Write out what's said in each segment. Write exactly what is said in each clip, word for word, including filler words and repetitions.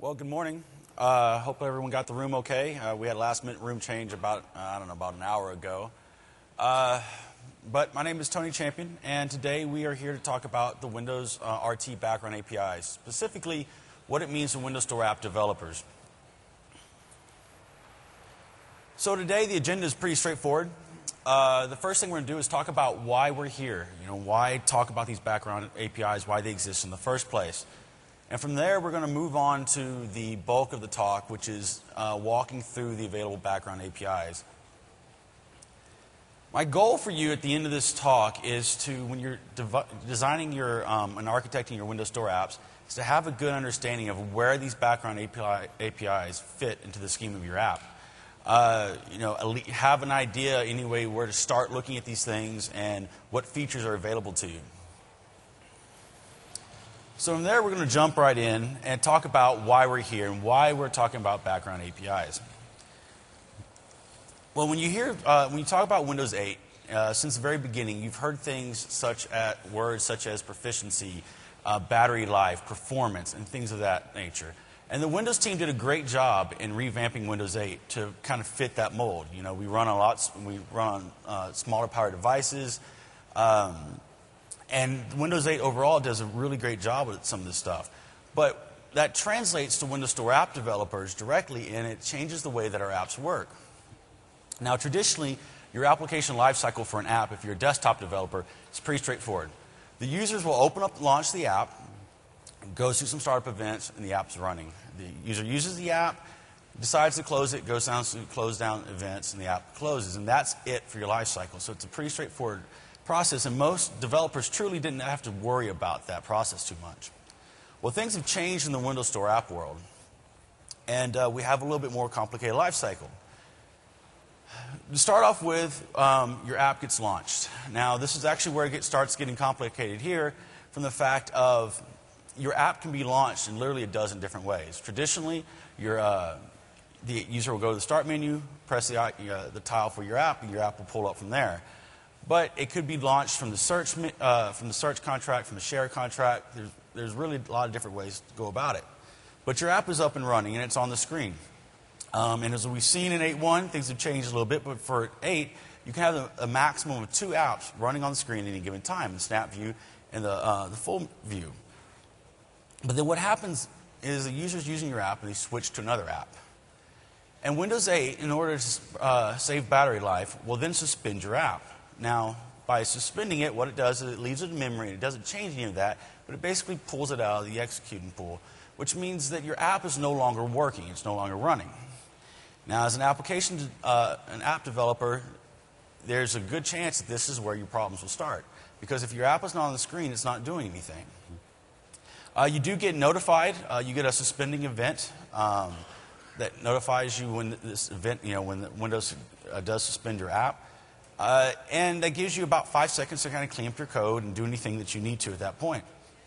Well, good morning. Uh, hope everyone got the room okay. Uh, we had a last-minute room change about, uh, I don't know, about an hour ago. Uh, but my name is Tony Champion, and today we are here to talk about the Windows uh, R T background A P Is, specifically what it means to Windows Store app developers. So today the agenda is pretty straightforward. Uh, the first thing we're going to do is talk about why we're here. You know, why talk about these background A P Is, why they exist in the first place. And from there, we're going to move on to the bulk of the talk, which is uh, walking through the available background A P Is. My goal for you at the end of this talk is to, when you're designing your um, and architecting your Windows Store apps, is to have a good understanding of where these background A P I, A P Is fit into the scheme of your app. Uh, you know, have an idea anyway where to start looking at these things and what features are available to you. So from there, we're going to jump right in and talk about why we're here and why we're talking about background A P Is. Well, when you hear, uh, when you talk about Windows eight, uh, since the very beginning, you've heard things such as words such as proficiency, uh, battery life, performance, and things of that nature. And the Windows team did a great job in revamping Windows eight to kind of fit that mold. You know, we run on lots, we run on uh, smaller power devices. Um, And Windows eight overall does a really great job with some of this stuff. But that translates to Windows Store app developers directly, and it changes the way that our apps work. Now, traditionally, your application lifecycle for an app, if you're a desktop developer, is pretty straightforward. The users will open up, launch the app, goes through some startup events, and the app's running. The user uses the app, decides to close it, goes down to close down events, and the app closes. And that's it for your lifecycle. So it's a pretty straightforward process, and most developers truly didn't have to worry about that process too much. Well, things have changed in the Windows Store app world, and uh, we have a little bit more complicated life cycle. To start off with, um, your app gets launched. Now, this is actually where it gets, starts getting complicated here from the fact of your app can be launched in literally a dozen different ways. Traditionally, your, uh, the user will go to the Start menu, press the, uh, the tile for your app, and your app will pull up from there. But it could be launched from the search, uh, from the search contract, from the share contract. There's, there's really a lot of different ways to go about it. But your app is up and running, and it's on the screen. Um, and as we've seen in eight point one, things have changed a little bit. But for eight, you can have a, a maximum of two apps running on the screen at any given time, the snap view and the, uh, the full view. But then what happens is the user's using your app, and they switch to another app. And Windows eight, in order to uh, save battery life, will then suspend your app. Now, by suspending it, what it does is it leaves it in memory. It doesn't change any of that, but it basically pulls it out of the executing pool, which means that your app is no longer working. It's no longer running. Now, as an application, uh, an app developer, there's a good chance that this is where your problems will start. Because if your app is not on the screen, it's not doing anything. Uh, you do get notified. Uh, you get a suspending event um, that notifies you when this event, you know, when the Windows uh, does suspend your app. Uh, and that gives you about five seconds to kind of clean up your code and do anything that you need to at that point.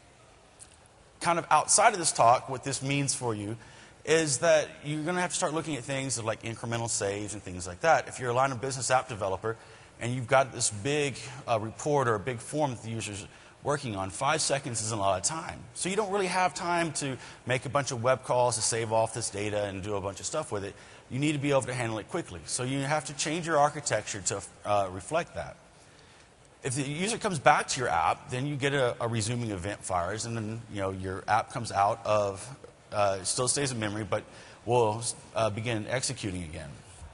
Kind of outside of this talk, what this means for you is that you're going to have to start looking at things like incremental saves and things like that. If you're a line of business app developer and you've got this big uh, report or a big form that the user's working on, five seconds isn't a lot of time. So you don't really have time to make a bunch of web calls to save off this data and do a bunch of stuff with it. You need to be able to handle it quickly. So you have to change your architecture to uh, reflect that. If the user comes back to your app, then you get a, a resuming event fires, and then you know your app comes out of, uh, still stays in memory, but will uh, begin executing again.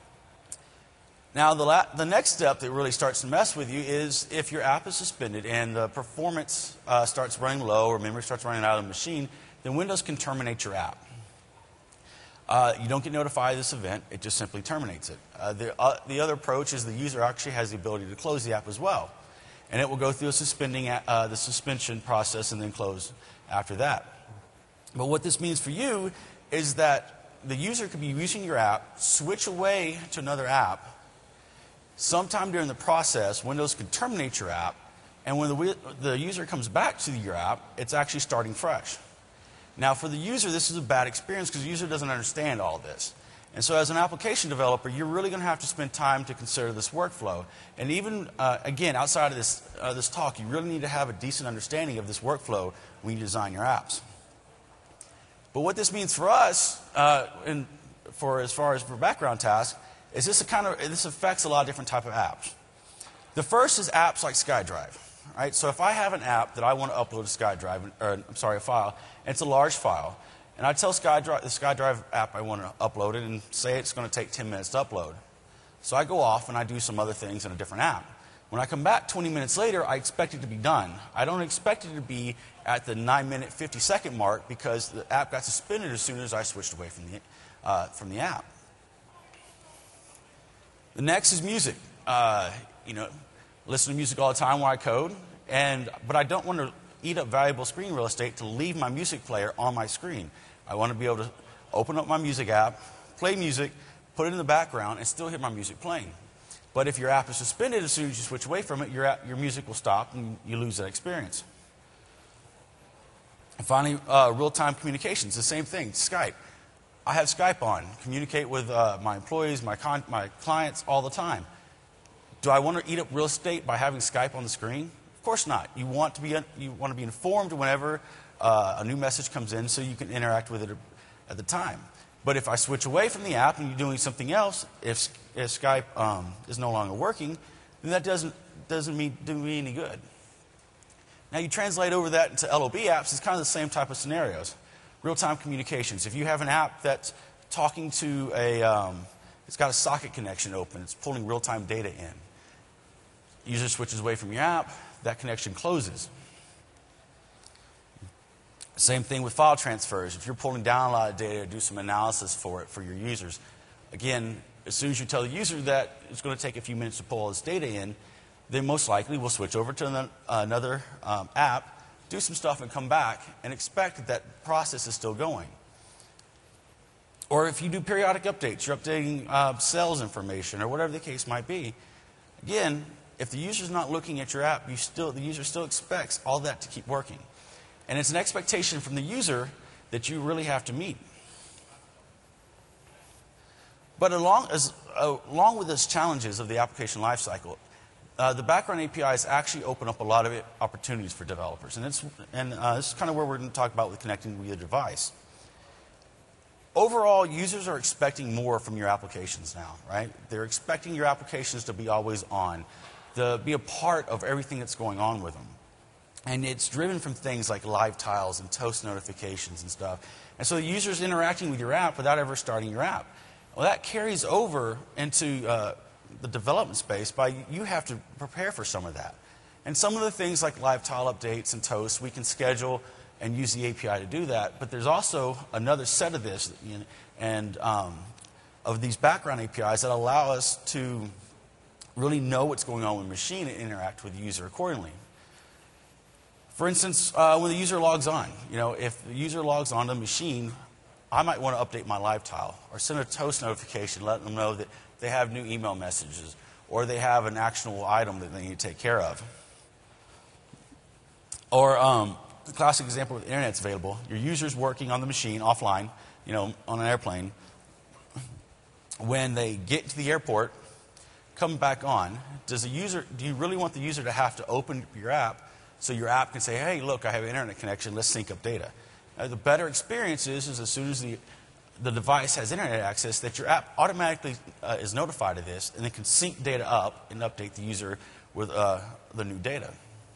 Now, the, la the next step that really starts to mess with you is if your app is suspended and the performance uh, starts running low or memory starts running out of the machine, then Windows can terminate your app. Uh, you don't get notified of this event. It just simply terminates it. Uh, the, uh, the other approach is the user actually has the ability to close the app as well. And it will go through a suspending, uh, the suspension process and then close after that. But what this means for you is that the user could be using your app, switch away to another app. Sometime during the process, Windows can terminate your app. And when the, the user comes back to your app, it's actually starting fresh. Now, for the user, this is a bad experience because the user doesn't understand all of this. And so as an application developer, you're really going to have to spend time to consider this workflow. And even, uh, again, outside of this, uh, this talk, you really need to have a decent understanding of this workflow when you design your apps. But what this means for us, uh, and for as far as for background tasks, is this a kind of this affects a lot of different type of apps. The first is apps like SkyDrive. Right? So if I have an app that I want to upload to SkyDrive, or I'm sorry, a file, and it's a large file, and I tell SkyDrive, the SkyDrive app I want to upload it, and say it's going to take ten minutes to upload. So I go off and I do some other things in a different app. When I come back twenty minutes later, I expect it to be done. I don't expect it to be at the nine minute, fifty second mark because the app got suspended as soon as I switched away from the, uh, from the app. The next is music. Uh, you know, listen to music all the time while I code, and but I don't want to eat up valuable screen real estate to leave my music player on my screen. I want to be able to open up my music app, play music, put it in the background, and still hear my music playing. But if your app is suspended, as soon as you switch away from it, your, app, your music will stop and you lose that experience. And finally, uh, real-time communications, the same thing, Skype. I have Skype on, communicate with uh, my employees, my, con my clients all the time. Do I want to eat up real estate by having Skype on the screen? Of course not. You want to be, you want to be informed whenever uh, a new message comes in so you can interact with it at the time. But if I switch away from the app and you're doing something else, if, if Skype um, is no longer working, then that doesn't, doesn't mean, do me any good. Now you translate over that into L O B apps, it's kind of the same type of scenarios. Real-time communications. If you have an app that's talking to a, um, it's got a socket connection open, it's pulling real-time data in. User switches away from your app, that connection closes. Same thing with file transfers. If you're pulling down a lot of data, do some analysis for it for your users. Again, as soon as you tell the user that it's going to take a few minutes to pull all this data in, they most likely will switch over to an, another um, app, do some stuff and come back and expect that that process is still going. Or if you do periodic updates, you're updating uh, sales information or whatever the case might be. Again, if the user's not looking at your app, you still, the user still expects all that to keep working. And it's an expectation from the user that you really have to meet. But along, as, uh, along with those challenges of the application lifecycle, uh, the background A P Is actually open up a lot of it, opportunities for developers. And, it's, and uh, this is kind of where we're going to talk about with connecting with your device. Overall, users are expecting more from your applications now, right? They're expecting your applications to be always on, to be a part of everything that's going on with them. And it's driven from things like live tiles and toast notifications and stuff. And so the user's interacting with your app without ever starting your app. Well, that carries over into uh, the development space by you have to prepare for some of that. And some of the things like live tile updates and toast, we can schedule and use the A P I to do that. But there's also another set of this and um, of these background A P Is that allow us to really know what's going on with the machine and interact with the user accordingly. For instance, uh, when the user logs on, you know, if the user logs on to the machine, I might want to update my live tile or send a toast notification letting them know that they have new email messages or they have an actionable item that they need to take care of. Or um, the classic example with the internet's available. Your user's working on the machine offline, you know, on an airplane. When they get to the airport, come back on, does the user, do you really want the user to have to open your app so your app can say, hey, look, I have an internet connection, let's sync up data? Now, the better experience is, is as soon as the, the device has internet access, that your app automatically uh, is notified of this and then can sync data up and update the user with uh, the new data.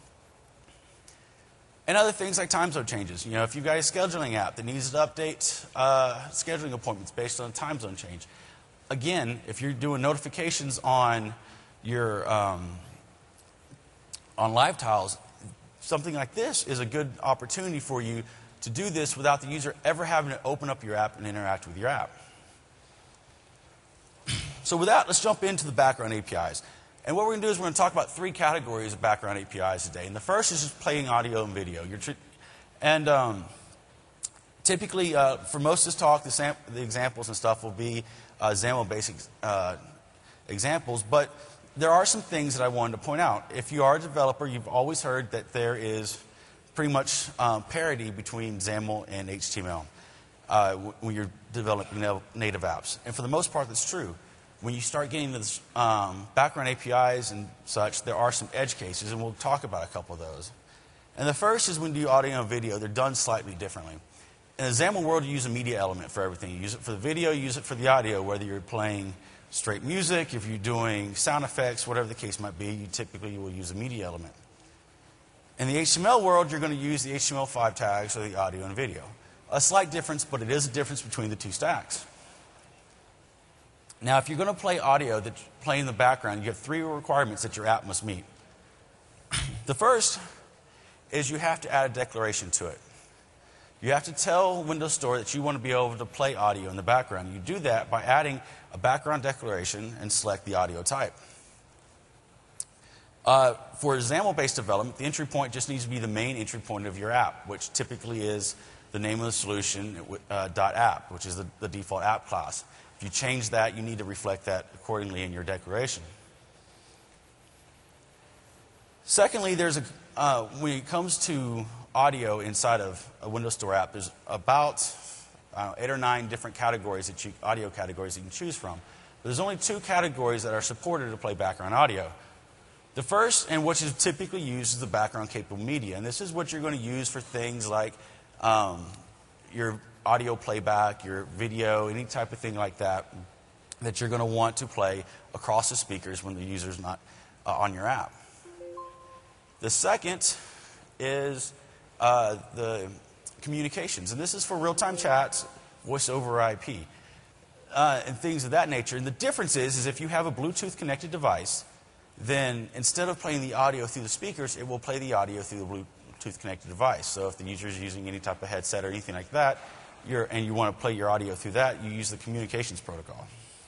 And other things like time zone changes. You know, if you've got a scheduling app that needs to update uh, scheduling appointments based on a time zone change. Again, if you're doing notifications on your um, on live tiles, something like this is a good opportunity for you to do this without the user ever having to open up your app and interact with your app. So with that, let's jump into the background A P Is. And what we're going to do is we're going to talk about three categories of background A P Is today. And the first is just playing audio and video. You're and um, typically, uh, for most of this talk, the, sam the examples and stuff will be uh, XAML basic uh, examples. But there are some things that I wanted to point out. If you are a developer, you've always heard that there is pretty much um, parity between XAML and H T M L uh, when you're developing native apps. And for the most part, that's true. When you start getting to this, um, background A P Is and such, there are some edge cases, and we'll talk about a couple of those. And the first is when you do audio and video. They're done slightly differently. in the XAML world, you use a media element for everything. You use it for the video, you use it for the audio, whether you're playing straight music, if you're doing sound effects, whatever the case might be, you typically will use a media element. In the H T M L world, you're going to use the H T M L five tags or the audio and video. A slight difference, but it is a difference between the two stacks. Now, if you're going to play audio that's playing in the background, you have three requirements that your app must meet. The first is you have to add a declaration to it. You have to tell Windows Store that you want to be able to play audio in the background. You do that by adding a background declaration and select the audio type. Uh, for XAML-based development, the entry point just needs to be the main entry point of your app, which typically is the name of the solution, uh, .app, which is the, the default app class. If you change that, you need to reflect that accordingly in your declaration. Secondly, there's a, uh, when it comes to audio inside of a Windows Store app, there's about uh, eight or nine different categories that you, audio categories you can choose from. But there's only two categories that are supported to play background audio. The first, and which is typically used, is the background capable media. And this is what you're going to use for things like um, your audio playback, your video, any type of thing like that, that you're going to want to play across the speakers when the user's not uh, on your app. The second is uh, the communications. And this is for real-time chats, voice over I P, uh, and things of that nature. And the difference is, is if you have a Bluetooth-connected device, then instead of playing the audio through the speakers, it will play the audio through the Bluetooth-connected device. So if the user is using any type of headset or anything like that, you're, and you want to play your audio through that, you use the communications protocol.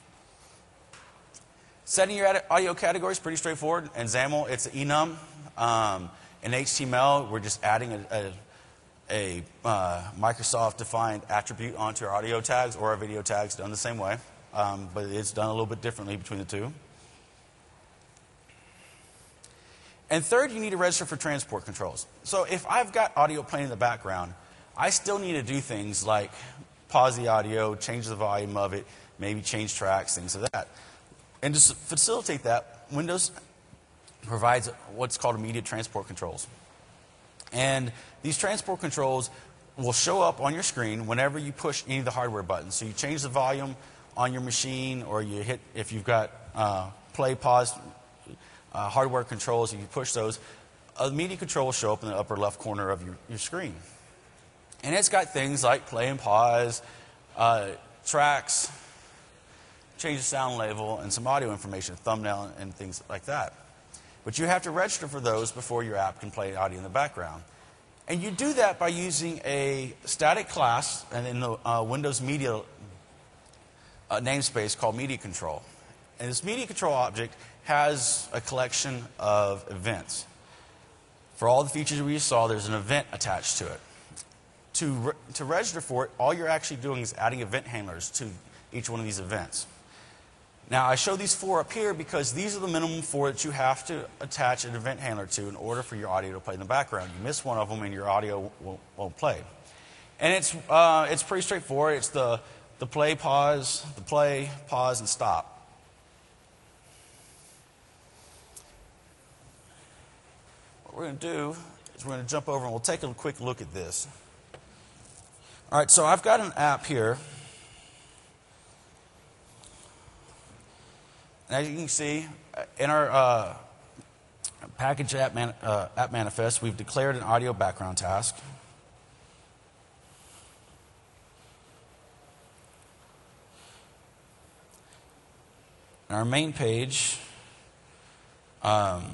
Setting your audio category is pretty straightforward. In XAML, it's enum. Um, in H T M L, we're just adding a, a, a uh, Microsoft-defined attribute onto our audio tags, or our video tags, done the same way. Um, but it's done a little bit differently between the two. And third, you need to register for transport controls. So if I've got audio playing in the background, I still need to do things like pause the audio, change the volume of it, maybe change tracks, things of that. And to facilitate that, Windows provides what's called immediate transport controls. And these transport controls will show up on your screen whenever you push any of the hardware buttons. So you change the volume on your machine, or you hit, if you've got uh, play, pause, uh, hardware controls, if you push those, a media control will show up in the upper left corner of your, your screen. And it's got things like play and pause, uh, tracks, change the sound level, and some audio information, thumbnail, and things like that. But you have to register for those before your app can play audio in the background. And you do that by using a static class and in the uh, Windows Media uh, namespace called Media Control. And this Media Control object has a collection of events. For all the features we just saw, there's an event attached to it. To, re to register for it, all you're actually doing is adding event handlers to each one of these events. Now, I show these four up here because these are the minimum four that you have to attach an event handler to in order for your audio to play in the background. You miss one of them and your audio won't, won't play. And it's, uh, it's pretty straightforward. It's the, the play, pause, the play, pause, and stop. What we're going to do is we're going to jump over and we'll take a quick look at this. All right, so I've got an app here. And as you can see, in our uh, package app, man, uh, app manifest, we've declared an audio background task. On our main page, um,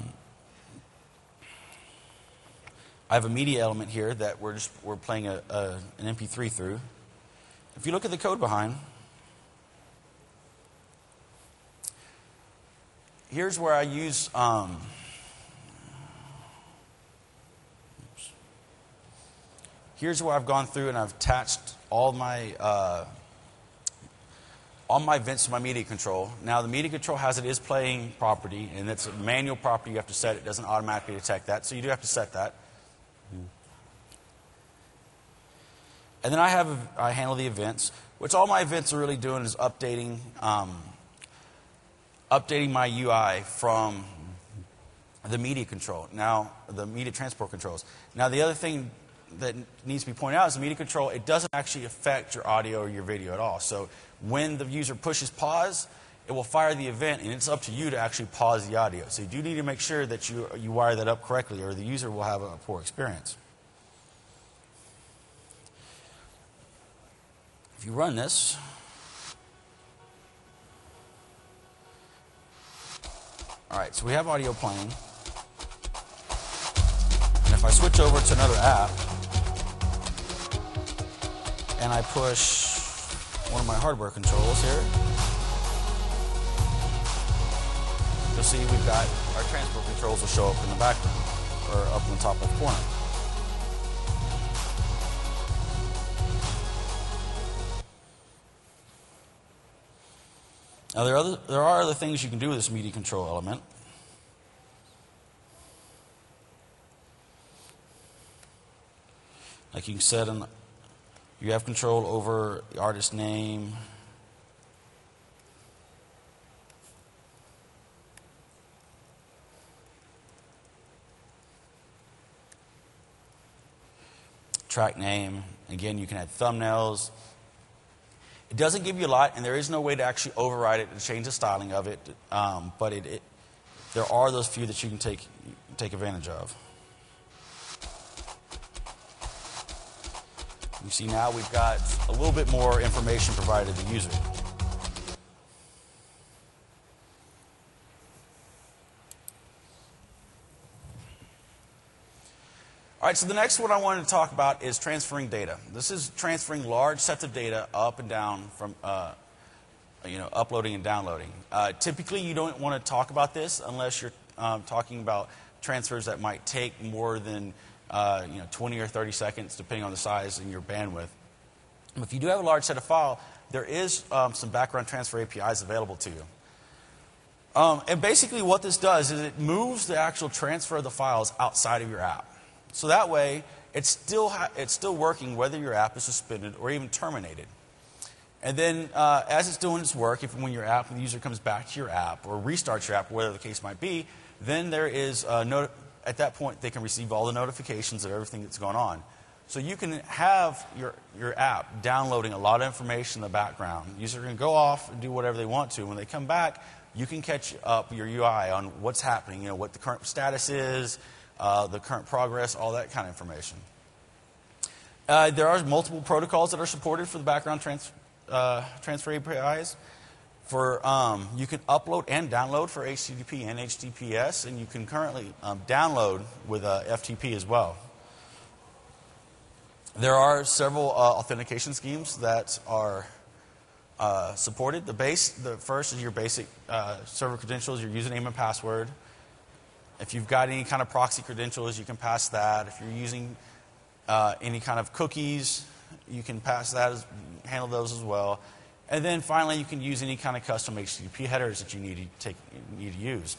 I have a media element here that we're just we're playing a, a, an M P three through. If you look at the code behind, here's where I use um, here's where I've gone through and I've attached all my uh, all my events to my media control. Now the media control has it is playing property, and it's a manual property you have to set. It doesn't automatically detect that, so you do have to set that. And then I have I handle the events, which all my events are really doing is updating um, updating my U I from the media control. Now, the media transport controls. Now, the other thing that needs to be pointed out is the media control, it doesn't actually affect your audio or your video at all. So when the user pushes pause, it will fire the event, and it's up to you to actually pause the audio. So you do need to make sure that you, you wire that up correctly, or the user will have a poor experience. If you run this, all right, so we have audio playing. And if I switch over to another app, and I push one of my hardware controls here, you'll see we've got our transport controls will show up in the background, or up in the top left corner. Now there are, other, there are other things you can do with this media control element. Like you can set an, you have control over the artist name, track name. Again, you can add thumbnails. It doesn't give you a lot, and there is no way to actually override it and change the styling of it. Um, but it, it, there are those few that you can take take advantage of. You see now we've got a little bit more information provided to the user. All right, so the next one I wanted to talk about is transferring data. This is transferring large sets of data up and down from, uh, you know, uploading and downloading. Uh, typically, you don't want to talk about this unless you're um, talking about transfers that might take more than uh, you know, twenty or thirty seconds, depending on the size and your bandwidth. But if you do have a large set of file, there is um, some background transfer A P Is available to you. Um, and basically, what this does is it moves the actual transfer of the files outside of your app. So that way, it's still, ha it's still working whether your app is suspended or even terminated. And then uh, as it's doing its work, if when your app, the user comes back to your app or restarts your app, whatever the case might be, then there is, uh, no at that point, they can receive all the notifications of everything that's going on. So you can have your, your app downloading a lot of information in the background. The user can go off and do whatever they want to. When they come back, you can catch up your U I on what's happening, you know, what the current status is, Uh, the current progress, all that kind of information. Uh, there are multiple protocols that are supported for the background trans uh, transfer A P Is. For um, you can upload and download for H T T P and H T T P S, and you can currently um, download with uh, F T P as well. There are several uh, authentication schemes that are uh, supported. The base, the first is your basic uh, server credentials, your username and password. If you've got any kind of proxy credentials, you can pass that. If you're using uh, any kind of cookies, you can pass that, as, handle those as well. And then finally, you can use any kind of custom H T T P headers that you need to, take, need to use.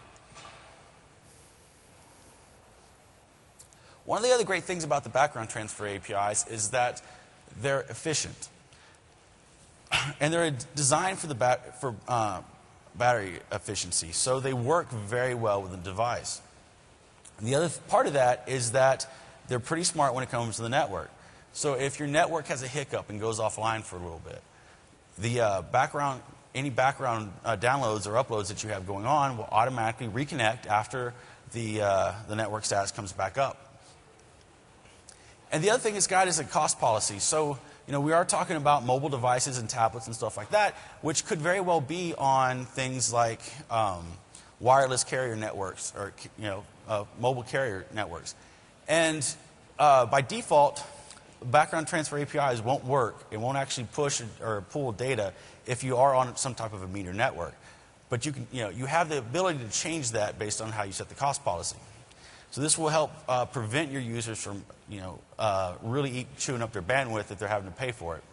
One of the other great things about the background transfer A P Is is that they're efficient. And they're designed for, the bat for uh, battery efficiency, so they work very well with the device. And the other part of that is that they're pretty smart when it comes to the network. So if your network has a hiccup and goes offline for a little bit, the uh, background, any background uh, downloads or uploads that you have going on will automatically reconnect after the, uh, the network status comes back up. And the other thing it's got is a cost policy. So, you know, we are talking about mobile devices and tablets and stuff like that, which could very well be on things like um, wireless carrier networks or, you know, uh, mobile carrier networks. And uh, by default, background transfer A P Is won't work. It won't actually push or pull data if you are on some type of a meter network. But you can, you know, you have the ability to change that based on how you set the cost policy. So this will help uh, prevent your users from, you know, uh, really eat, chewing up their bandwidth if they're having to pay for it.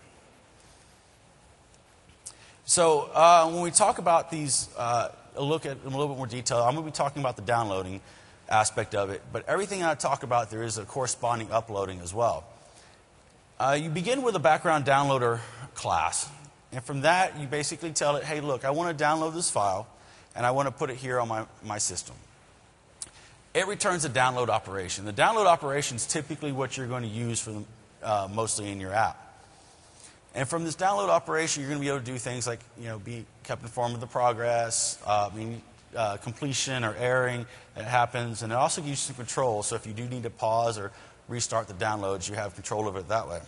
So uh, when we talk about these, uh, a look at in a little bit more detail, I'm going to be talking about the downloading aspect of it. But everything I talk about, there is a corresponding uploading as well. Uh, you begin with a background downloader class. And from that, you basically tell it, hey, look, I want to download this file, and I want to put it here on my, my system. it returns a download operation. The download operation is typically what you're going to use for the, uh, mostly in your app. And from this download operation, you're going to be able to do things like, you know, be kept informed of the progress, uh, I mean, uh, completion or erroring that happens, and it also gives you some control. So if you do need to pause or restart the downloads, you have control of it that way.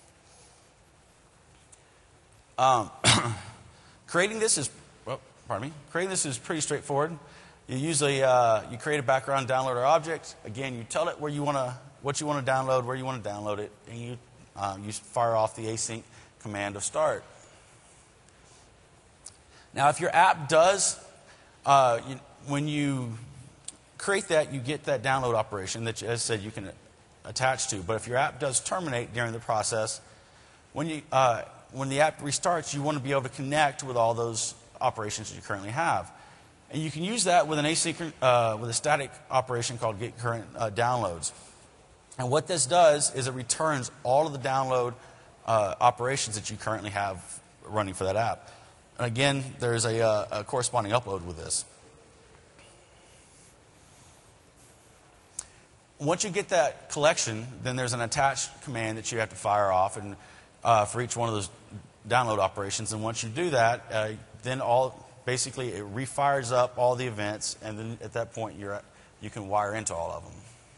Um, creating this is, well, pardon me, creating this is pretty straightforward. You usually uh, you create a background downloader object. Again, you tell it where you want to, what you want to download, where you want to download it, and you uh, you fire off the async command of start. Now, if your app does, uh, you, when you create that, you get that download operation that, as I said, you can attach to. But if your app does terminate during the process, when you uh, when the app restarts, you want to be able to connect with all those operations that you currently have. And you can use that with an asynchronous, uh, with a static operation called get current uh, downloads. And what this does is it returns all of the download uh, operations that you currently have running for that app. And again, there's a, uh, a corresponding upload with this. Once you get that collection, then there's an attach command that you have to fire off and uh, for each one of those download operations. And once you do that, uh, then all basically it refires up all the events, and then at that point you're you can wire into all of them.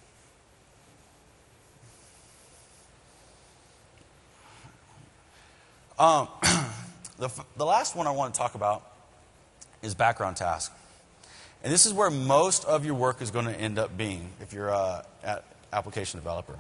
Um, the, the last one I want to talk about is background task. And this is where most of your work is going to end up being if you're an application developer.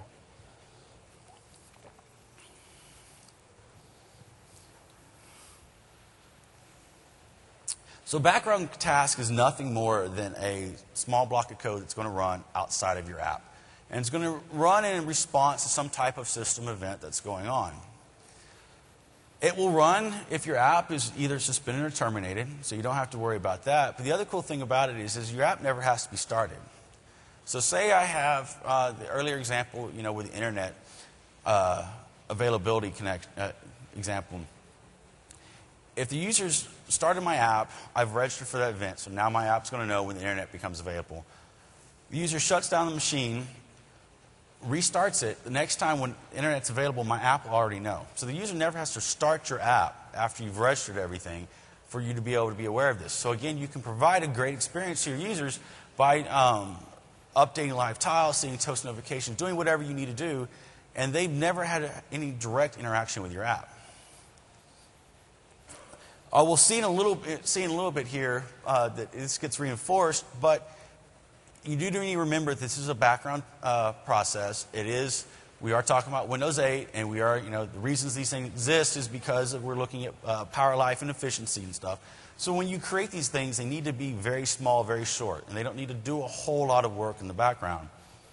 So background task is nothing more than a small block of code that's going to run outside of your app. And it's going to run in response to some type of system event that's going on. It will run if your app is either suspended or terminated, so you don't have to worry about that. But the other cool thing about it is, is your app never has to be started. So say I have uh, the earlier example, you know, with the internet uh, availability connect, uh, example. If the user's started my app, I've registered for that event, so now my app's going to know when the internet becomes available. The user shuts down the machine, restarts it. The next time when the internet's available, my app will already know. So the user never has to start your app after you've registered everything for you to be able to be aware of this. So again, you can provide a great experience to your users by um, updating live tiles, sending toast notifications, doing whatever you need to do, and they've never had any direct interaction with your app. Uh, we'll see in a little bit, see in a little bit here uh, that this gets reinforced, but you do need to remember that this is a background uh, process. It is, we are talking about Windows eight, and we are, you know, the reasons these things exist is because we're looking at uh, power life and efficiency and stuff. So when you create these things, they need to be very small, very short, and they don't need to do a whole lot of work in the background.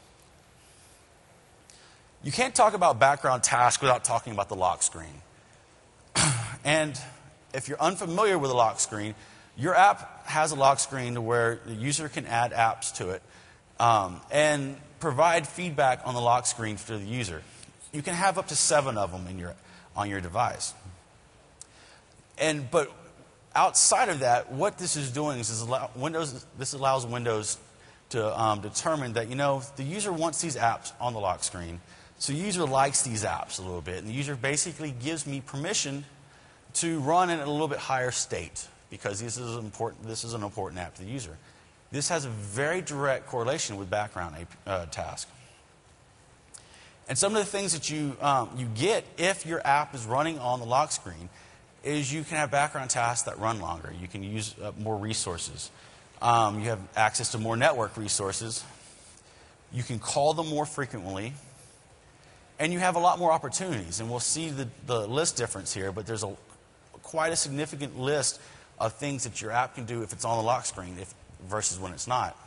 You can't talk about background tasks without talking about the lock screen. And if you're unfamiliar with a lock screen, your app has a lock screen to where the user can add apps to it um, and provide feedback on the lock screen for the user. You can have up to seven of them in your, on your device. And but outside of that, what this is doing is allow Windows. This allows Windows to um, determine that, you know, the user wants these apps on the lock screen. So the user likes these apps a little bit, and the user basically gives me permission to run in a little bit higher state, because this is important. This is an important app to the user. This has a very direct correlation with background uh, task. And some of the things that you um, you get if your app is running on the lock screen is you can have background tasks that run longer. You can use uh, more resources. Um, you have access to more network resources. You can call them more frequently. And you have a lot more opportunities. And we'll see the, the list difference here, but there's a quite a significant list of things that your app can do if it's on the lock screen if, versus when it's not.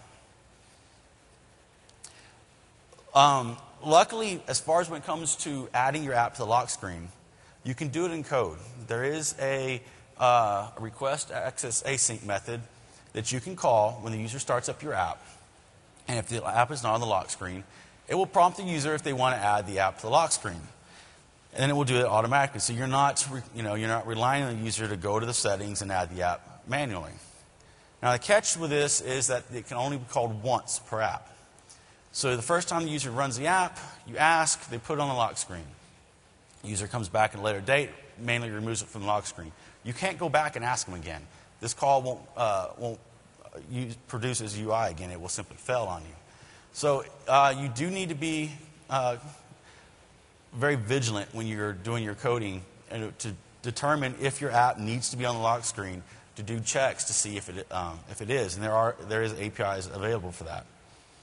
Um, luckily, as far as when it comes to adding your app to the lock screen, you can do it in code. There is a, uh, a request access async method that you can call when the user starts up your app. And if the app is not on the lock screen, it will prompt the user if they want to add the app to the lock screen. And then it will do it automatically. So you're not, you know, you're not relying on the user to go to the settings and add the app manually. Now, the catch with this is that it can only be called once per app. So the first time the user runs the app, you ask, they put it on the lock screen. The user comes back at a later date, manually removes it from the lock screen. You can't go back and ask them again. This call won't, uh, won't use, produce as U I again. It will simply fail on you. So uh, you do need to be uh, very vigilant when you're doing your coding and to determine if your app needs to be on the lock screen, to do checks to see if it, um, if it is. And there are there is A P Is available for that.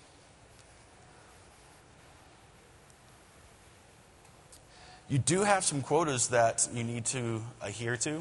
You do have some quotas that you need to adhere to.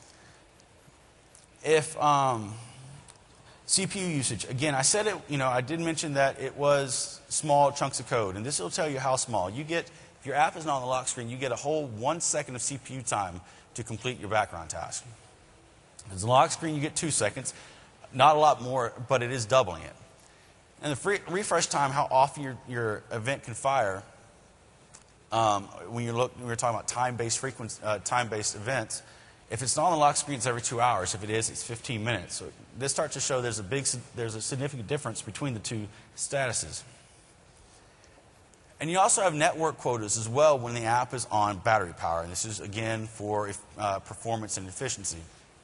If um, C P U usage, again, I said it, you know, I did mention that it was small chunks of code, and this will tell you how small. You get, if your app is not on the lock screen, you get a whole one second of C P U time to complete your background task. If it's a lock screen, you get two seconds. Not a lot more, but it is doubling it. And the free, refresh time, how often your, your event can fire, um, when you look, when we're talking about time-based frequency, uh, time-based events, if it's not on the lock screen, it's every two hours. If it is, it's fifteen minutes. So this starts to show there's a big, there's a significant difference between the two statuses. And you also have network quotas as well when the app is on battery power. And this is, again, for uh, performance and efficiency.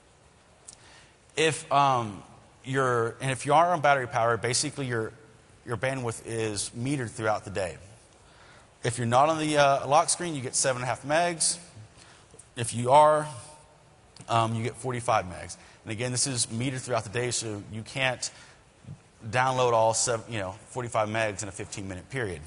If um, you're, and if you are on battery power, basically your, your bandwidth is metered throughout the day. If you're not on the uh, lock screen, you get seven point five megs. If you are, um, you get forty-five megs. And again, this is metered throughout the day, so you can't download all seven, you know, forty-five megs in a fifteen minute period.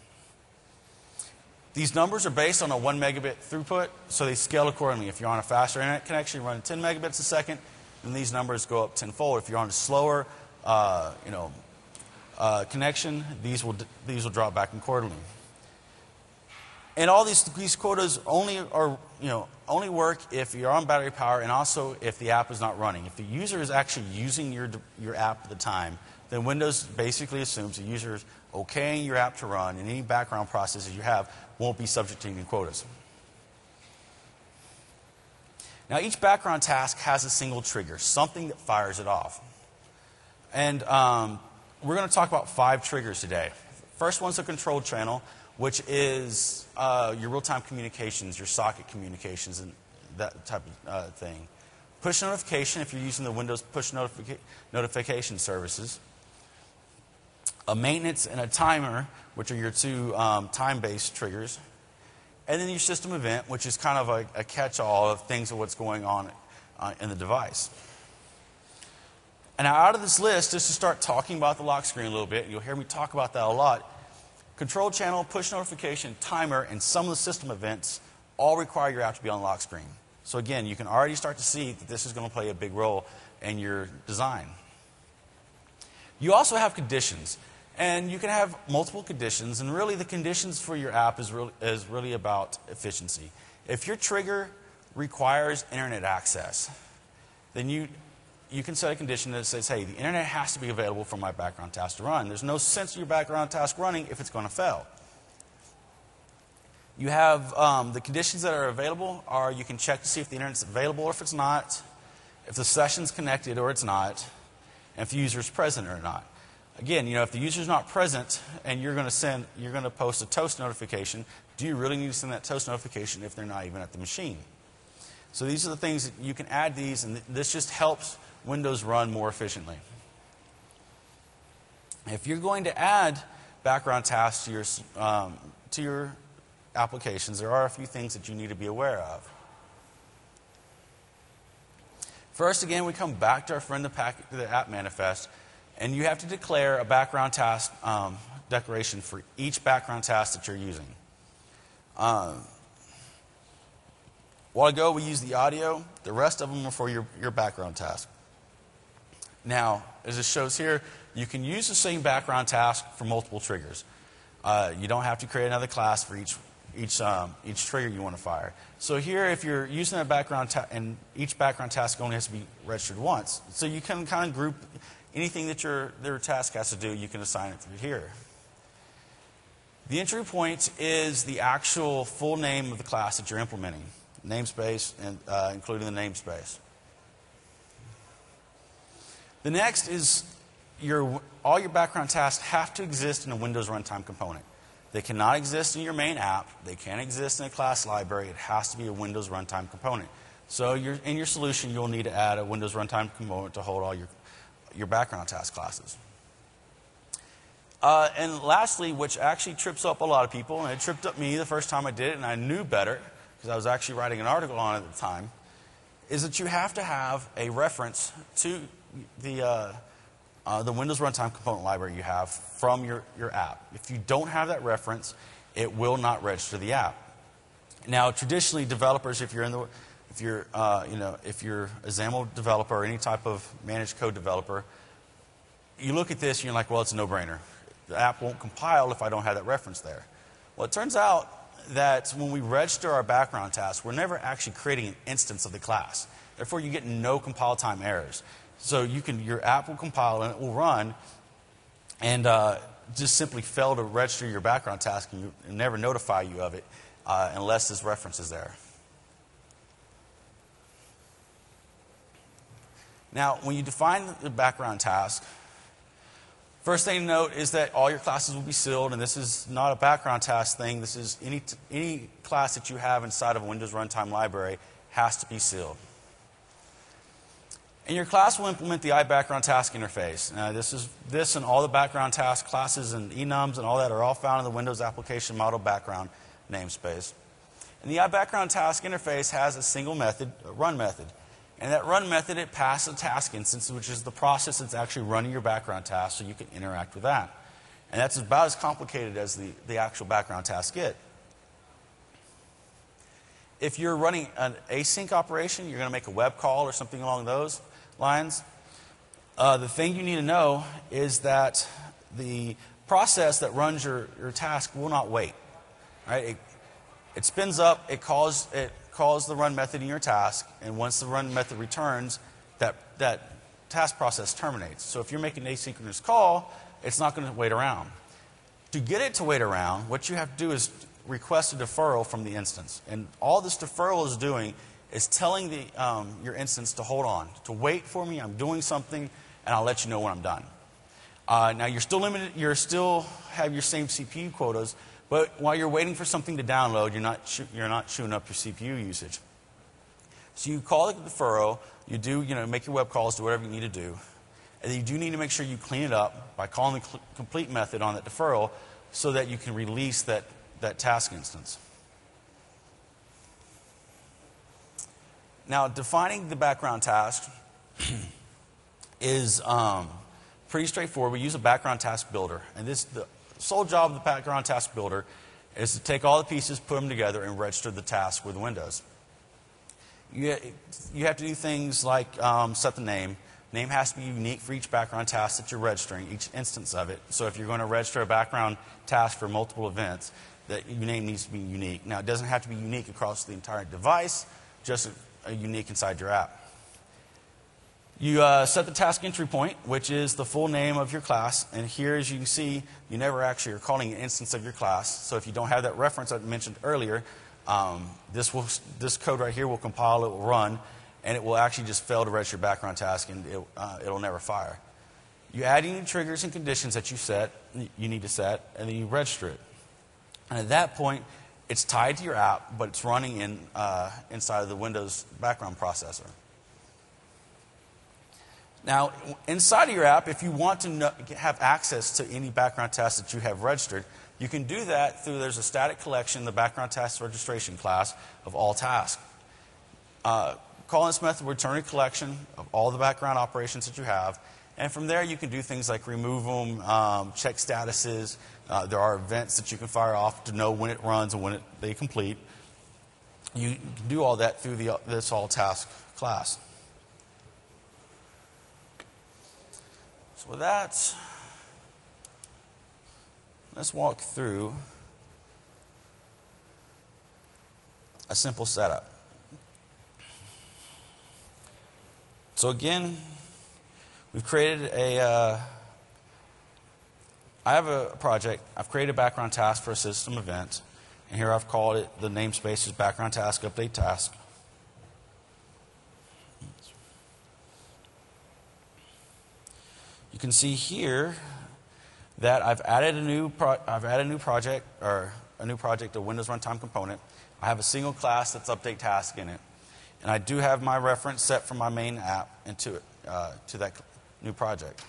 These numbers are based on a one megabit throughput, so they scale accordingly. If you're on a faster internet connection, running ten megabits a second, then these numbers go up tenfold. If you're on a slower, uh, you know, uh, connection, these will these will drop back accordingly. And all these these quotas only are you know only work if you're on battery power, and also if the app is not running. If the user is actually using your your app at the time, then Windows basically assumes the user is okaying your app to run, and any background processes you have won't be subject to any quotas. Now, each background task has a single trigger, something that fires it off. And um, we're going to talk about five triggers today. First one's a control channel, which is uh, your real-time communications, your socket communications, and that type of uh, thing. Push notification, if you're using the Windows push notifica notification services. A maintenance and a timer, which are your two um, time-based triggers. And then your system event, which is kind of a, a catch-all of things of what's going on uh, in the device. And now out of this list, just to start talking about the lock screen a little bit, and you'll hear me talk about that a lot, control channel, push notification, timer, and some of the system events all require your app to be on the lock screen. So again, you can already start to see that this is going to play a big role in your design. You also have conditions. And you can have multiple conditions, and really the conditions for your app is really, is really about efficiency. If your trigger requires internet access, then you, you can set a condition that says, hey, the internet has to be available for my background task to run. There's no sense of your background task running if it's going to fail. You have um, the conditions that are available are you can check to see if the internet's available or if it's not, if the session's connected or it's not, and if the user's present or not. Again, you know, if the user's not present and you're going to send, you're going to post a toast notification, do you really need to send that toast notification if they're not even at the machine? So these are the things that you can add these, and this just helps Windows run more efficiently. If you're going to add background tasks to your, um, to your applications, there are a few things that you need to be aware of. First, again, we come back to our friend the, pack, the app manifest. And you have to declare a background task um, declaration for each background task that you're using. Um, a while ago, we used the audio. The rest of them are for your, your background task. Now, as it shows here, you can use the same background task for multiple triggers. Uh, you don't have to create another class for each, each, um, each trigger you want to fire. So here, if you're using that background task, and each background task only has to be registered once. So you can kind of group anything that your, their task has to do, you can assign it through here. The entry point is the actual full name of the class that you're implementing, namespace, and uh, including the namespace. The next is your, all your background tasks have to exist in a Windows runtime component. They cannot exist in your main app. They can't exist in a class library. It has to be a Windows runtime component. So you're, in your solution, you'll need to add a Windows runtime component to hold all your, your background task classes. Uh, and lastly, which actually trips up a lot of people, and it tripped up me the first time I did it, and I knew better, because I was actually writing an article on it at the time, is that you have to have a reference to the, uh, uh, the Windows Runtime Component Library you have from your, your app. If you don't have that reference, it will not register the app. Now, traditionally, developers, if you're in the, if you're, uh, you know, if you're a XAML developer or any type of managed code developer, you look at this and you're like, well, it's a no-brainer. The app won't compile if I don't have that reference there. Well, it turns out that when we register our background task, we're never actually creating an instance of the class. Therefore, you get no compile time errors. So you can, your app will compile and it will run, and uh, just simply fail to register your background task, and you and never notify you of it uh, unless this reference is there. Now, when you define the background task, first thing to note is that all your classes will be sealed, and this is not a background task thing. This is any, any class that you have inside of a Windows Runtime Library has to be sealed. And your class will implement the iBackground task interface. Now, this is this and all the background task classes and enums and all that are all found in the Windows Application Model Background namespace. And the iBackground task interface has a single method, a run method. And that run method, it passes a task instance, which is the process that's actually running your background task, so you can interact with that. And that's about as complicated as the, the actual background tasks get. If you're running an async operation, you're going to make a web call or something along those lines, uh, the thing you need to know is that the process that runs your, your task will not wait. Right? It, it spins up, it calls, it calls the run method in your task, and once the run method returns, that, that task process terminates. So if you're making an asynchronous call, it's not going to wait around. To get it to wait around, what you have to do is request a deferral from the instance. And all this deferral is doing is telling the, um, your instance to hold on, to wait for me, I'm doing something, and I'll let you know when I'm done. Uh, now, you're still limited, you're still have your same C P U quotas, but while you're waiting for something to download, you're not, you're not chewing up your C P U usage. So you call the deferral, you do, you know, make your web calls, do whatever you need to do. And you do need to make sure you clean it up by calling the complete method on that deferral so that you can release that, that task instance. Now, defining the background task is um, pretty straightforward. We use a background task builder. And this, the sole job of the background task builder is to take all the pieces, put them together, and register the task with Windows. You, you have to do things like um, set the name. Name has to be unique for each background task that you're registering, each instance of it. So if you're going to register a background task for multiple events, that your name needs to be unique. Now, it doesn't have to be unique across the entire device, just a, a unique inside your app. You uh, set the task entry point, which is the full name of your class. And here, as you can see, you never actually are calling an instance of your class. So if you don't have that reference I mentioned earlier, um, this, will, this code right here will compile, it will run, and it will actually just fail to register your background task, and it, uh, it'll never fire. You add any triggers and conditions that you set, you need to set, and then you register it. And at that point, it's tied to your app, but it's running in, uh, inside of the Windows background processor. Now, inside of your app, if you want to know, have access to any background tasks that you have registered, you can do that through, there's a static collection, the background task registration class of all tasks. Uh, Calling this method will return a collection of all the background operations that you have. And from there, you can do things like remove them, um, check statuses. Uh, there are events that you can fire off to know when it runs and when it, they complete. You can do all that through the, this all task class. So with that, let's walk through a simple setup. So again, we've created a, uh, I have a project, I've created a background task for a system event, and here I've called it, the namespace is background task, update task. can see here that I've added a new pro I've added a new project or a new project, a Windows Runtime component. I have a single class that's update task in it, and I do have my reference set from my main app into it uh, to that new project.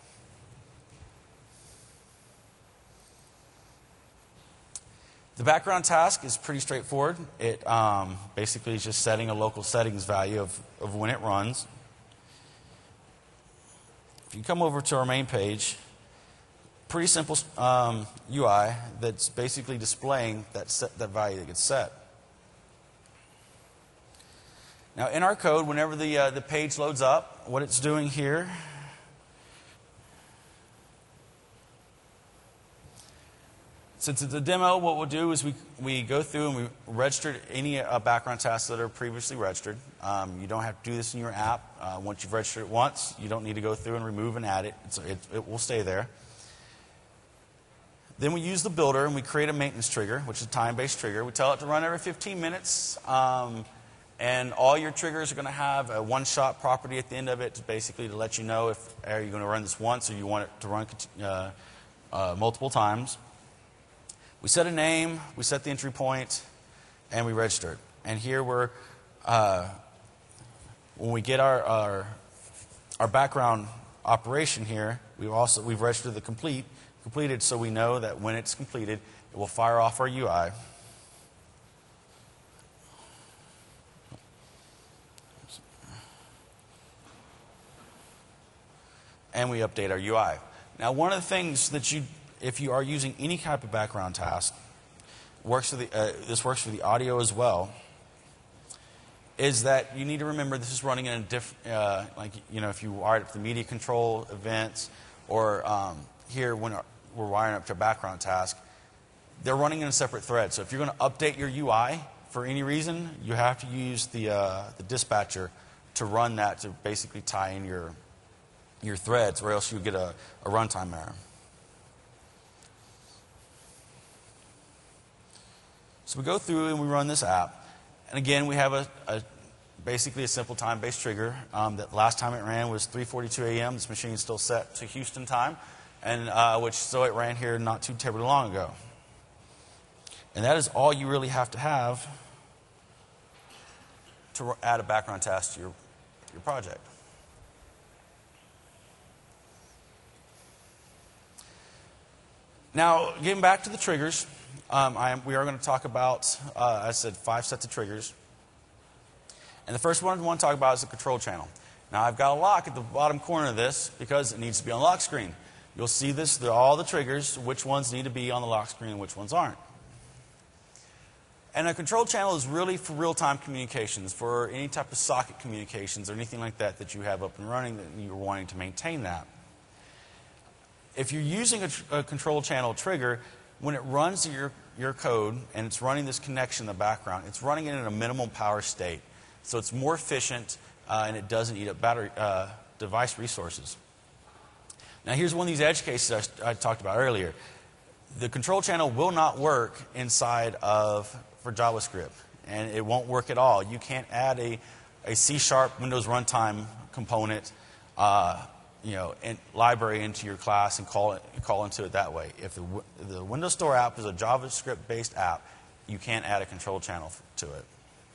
The background task is pretty straightforward. It um, basically is just setting a local settings value of, of when it runs. If you come over to our main page, pretty simple um, U I that's basically displaying that, set, that value that gets set. Now in our code, whenever the, uh, the page loads up, what it's doing here since it's a demo, what we'll do is we, we go through and we register any uh, background tasks that are previously registered. Um, you don't have to do this in your app. Uh, once you've registered it once, you don't need to go through and remove and add it. It's, it. It will stay there. Then we use the builder and we create a maintenance trigger, which is a time-based trigger. We tell it to run every fifteen minutes. Um, and all your triggers are going to have a one-shot property at the end of it, to basically to let you know if are you going to run this once or you want it to run uh, uh, multiple times. We set a name, we set the entry point, and we register it. And here we're, uh, when we get our, our our background operation here, we've also we've registered the complete completed, so we know that when it's completed, it will fire off our U I. And we update our U I. Now, one of the things that you if you are using any type of background task, works for the, uh, this works for the audio as well, is that you need to remember this is running in a different, uh, like, you know, if you wired up the media control events, or um, here when we're wiring up to a background task, they're running in a separate thread. So if you're going to update your U I for any reason, you have to use the, uh, the dispatcher to run that to basically tie in your, your threads, or else you get a, a runtime error. So we go through and we run this app. And again, we have a, a basically a simple time-based trigger. Um, that last time it ran was three forty-two A M This machine is still set to Houston time, and uh, which so it ran here not too terribly long ago. And that is all you really have to have to add a background task to your, your project. Now, getting back to the triggers. Um, I am, we are going to talk about, uh, I said, five sets of triggers. And the first one I want to talk about is the control channel. Now, I've got a lock at the bottom corner of this because it needs to be on the lock screen. You'll see this, they're all the triggers, which ones need to be on the lock screen and which ones aren't. And a control channel is really for real-time communications, for any type of socket communications or anything like that that you have up and running that you're wanting to maintain that. If you're using a, tr a control channel trigger, when it runs your, your code and it's running this connection in the background, it's running it in a minimum power state. So it's more efficient uh, and it doesn't eat up battery, uh, device resources. Now here's one of these edge cases I, I talked about earlier. The control channel will not work inside of, for JavaScript, and it won't work at all. You can't add a, a C sharp Windows Runtime component uh, you know, in, library into your class and call it call into it that way. If the, the Windows Store app is a JavaScript-based app, you can't add a control channel to it.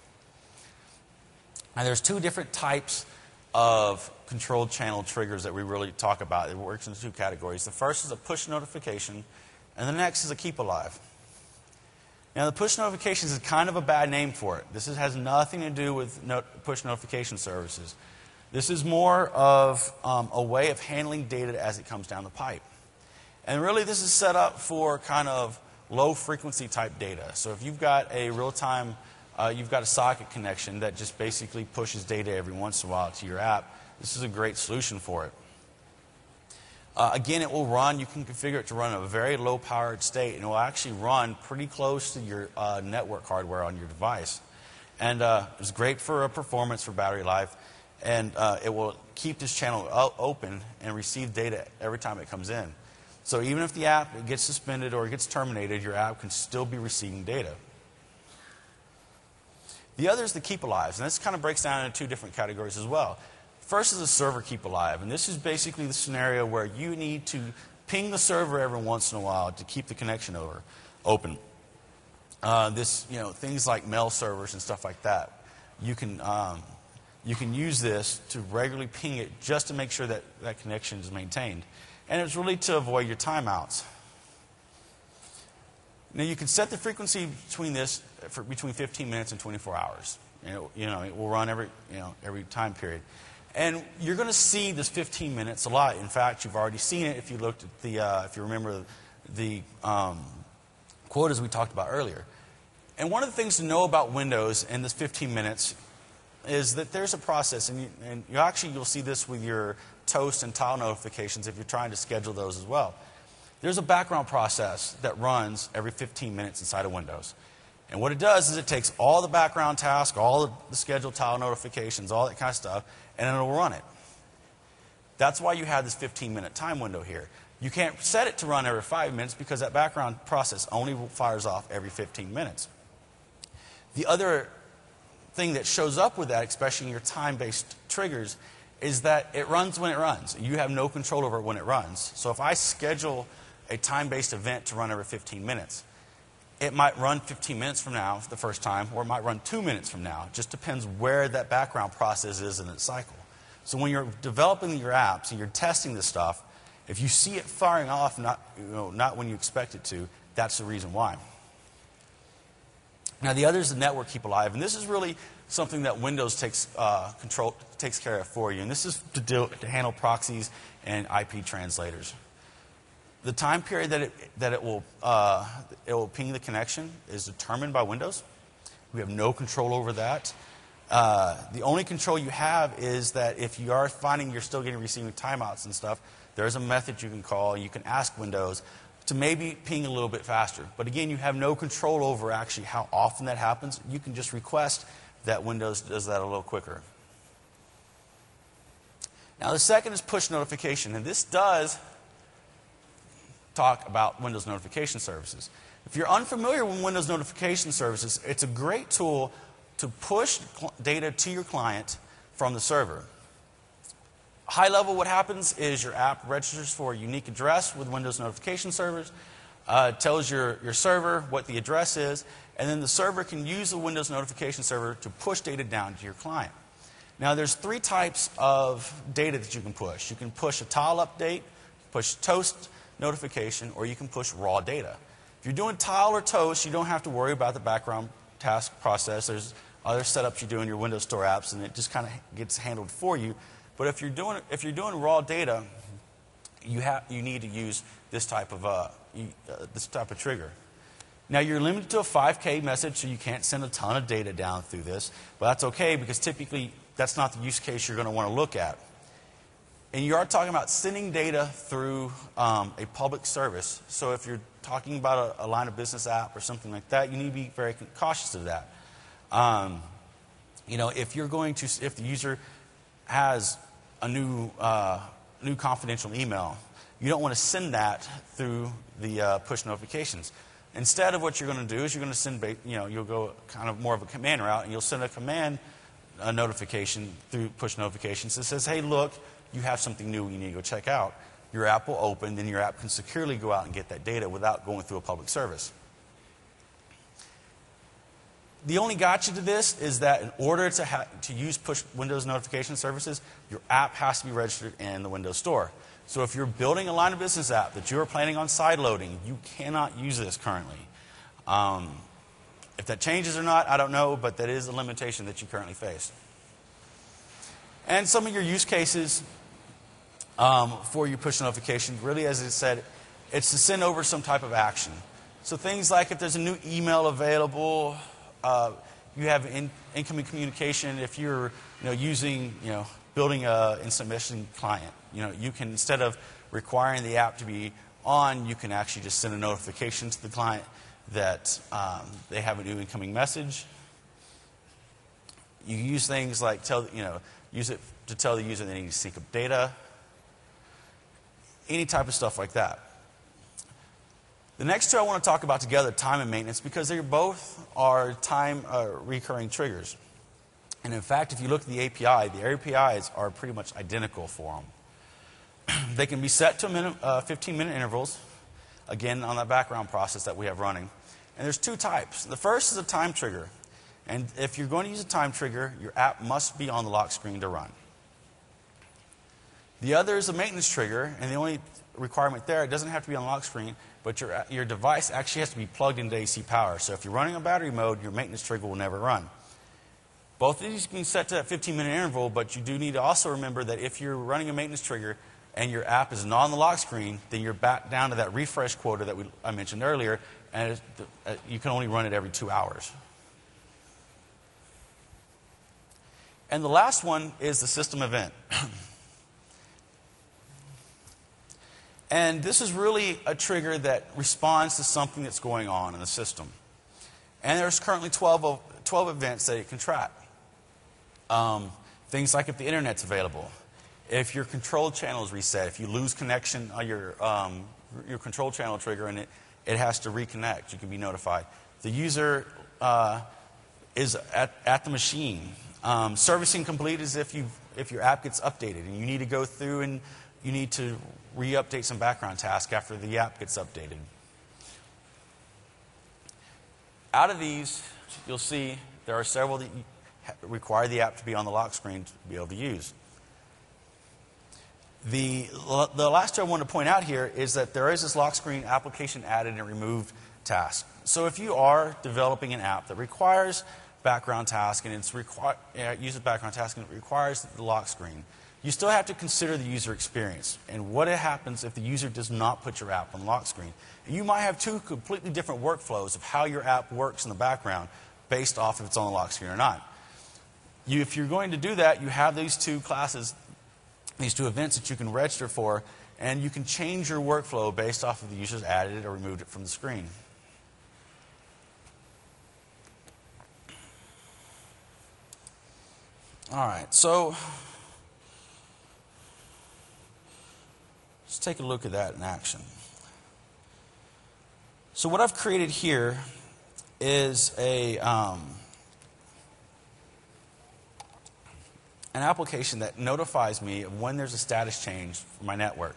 And there's two different types of control channel triggers that we really talk about. It works in two categories. The first is a push notification, and the next is a keep alive. Now, the push notifications is kind of a bad name for it. This is, has nothing to do with no, push notification services. This is more of um, a way of handling data as it comes down the pipe. And really, this is set up for kind of low-frequency type data. So if you've got a real-time, uh, you've got a socket connection that just basically pushes data every once in a while to your app, this is a great solution for it. Uh, again, it will run, you can configure it to run at a very low-powered state, and it will actually run pretty close to your uh, network hardware on your device. And uh, it's great for uh, performance, for battery life. And uh, it will keep this channel open and receive data every time it comes in. So even if the app gets suspended or gets terminated, your app can still be receiving data. The other is the keep alives, and this kind of breaks down into two different categories as well. First is the server keep alive, and this is basically the scenario where you need to ping the server every once in a while to keep the connection over, open. Uh, this, you know, things like mail servers and stuff like that. You can um, you can use this to regularly ping it just to make sure that that connection is maintained, and it's really to avoid your timeouts. Now you can set the frequency between this for between fifteen minutes and twenty-four hours. You know, you know, it will run every you know every time period. And you're going to see this fifteen minutes a lot. In fact, you've already seen it if you looked at the, uh, if you remember the um, quotas we talked about earlier. And one of the things to know about Windows and this fifteen minutes is that there's a process, and you, and you actually you'll see this with your Toast and Tile notifications if you're trying to schedule those as well. There's a background process that runs every fifteen minutes inside of Windows. And what it does is it takes all the background tasks, all the scheduled Tile notifications, all that kind of stuff, and it'll run it. That's why you have this fifteen minute time window here. You can't set it to run every five minutes because that background process only fires off every fifteen minutes. The other thing that shows up with that, especially in your time-based triggers, is that it runs when it runs. You have no control over when it runs. So if I schedule a time-based event to run every fifteen minutes, it might run fifteen minutes from now the first time, or it might run two minutes from now. It just depends where that background process is in its cycle. So when you're developing your apps and you're testing this stuff, if you see it firing off not, you know, not when you expect it to, that's the reason why. Now the other is the network keep alive, and this is really something that Windows takes uh, control takes care of for you, and this is to, deal, to handle proxies and I P translators. The time period that it that it will uh, it will ping the connection is determined by Windows. We have no control over that. Uh, the only control you have is that if you are finding you're still getting receiving timeouts and stuff, there's a method you can call. You can ask Windows to maybe ping a little bit faster. But again, you have no control over actually how often that happens. You can just request that Windows does that a little quicker. Now the second is push notification, and this does talk about Windows notification services. If you're unfamiliar with Windows notification services, it's a great tool to push data to your client from the server. High level, what happens is your app registers for a unique address with Windows notification servers, uh, tells your, your server what the address is, and then the server can use the Windows notification server to push data down to your client. Now there's three types of data that you can push. You can push a tile update, push Toast notification, or you can push raw data. If you're doing Tile or Toast, you don't have to worry about the background task process. There's other setups you do in your Windows Store apps, and it just kind of gets handled for you. But if you're doing if you're doing raw data, you have you need to use this type of uh, you, uh, this type of trigger. Now you're limited to a five K message, so you can't send a ton of data down through this. But that's okay because typically that's not the use case you're going to want to look at. And you are talking about sending data through um, a public service. So if you're talking about a, a line of business app or something like that, you need to be very cautious of that. Um, you know, if you're going to, if the user has a new, uh, new confidential email, you don't want to send that through the uh, push notifications. Instead of what you're going to do is you're going to send, you know, you'll go kind of more of a command route, and you'll send a command a notification through push notifications that says, hey, look, you have something new you need to go check out. Your app will open, then your app can securely go out and get that data without going through a public service. The only gotcha to this is that in order to, ha to use push Windows notification services, your app has to be registered in the Windows Store. So if you're building a line of business app that you are planning on sideloading, you cannot use this currently. Um, if that changes or not, I don't know, but that is a limitation that you currently face. And some of your use cases um, for your push notification, really, as I said, it's to send over some type of action. So things like if there's a new email available, uh, you have in, incoming communication. If you're, you know, using, you know, building a instant messaging client, you know, you can, instead of requiring the app to be on, you can actually just send a notification to the client that um, they have a new incoming message. You use things like tell, you know, use it to tell the user they need to sync up data. Any type of stuff like that. The next two I want to talk about together, time and maintenance, because they both are time uh, recurring triggers. And in fact, if you look at the A P I, the A P Is are pretty much identical for them. They can be set to minute, uh, fifteen minute intervals, again on that background process that we have running. And there's two types. The first is a time trigger. And if you're going to use a time trigger, your app must be on the lock screen to run. The other is a maintenance trigger, and the only requirement there, it doesn't have to be on lock screen, but your, your device actually has to be plugged into A C power. So if you're running on battery mode, your maintenance trigger will never run. Both of these can be set to that fifteen minute interval, but you do need to also remember that if you're running a maintenance trigger and your app is not on the lock screen, then you're back down to that refresh quota that we, I mentioned earlier, and it, uh, you can only run it every two hours. And the last one is the system event. And this is really a trigger that responds to something that's going on in the system. And there's currently twelve, twelve events that it can track. Um, things like if the internet's available, if your control channel is reset, if you lose connection on your, um, your control channel trigger and it, it has to reconnect, you can be notified. The user uh, is at, at the machine. Um, servicing complete is if, you if your app gets updated and you need to go through and you need to re-update some background task after the app gets updated. Out of these, you'll see there are several that require the app to be on the lock screen to be able to use. The, the last two I want to point out here is that there is this lock screen application added and removed task. So if you are developing an app that requires background task and it's require, uh, uses background task and it requires the lock screen, you still have to consider the user experience and what happens if the user does not put your app on lock screen. You might have two completely different workflows of how your app works in the background based off if it's on the lock screen or not. You, if you're going to do that, you have these two classes, these two events that you can register for, and you can change your workflow based off of the user's added it or removed it from the screen. All right, so let's take a look at that in action. So what I've created here is a um, an application that notifies me of when there's a status change for my network.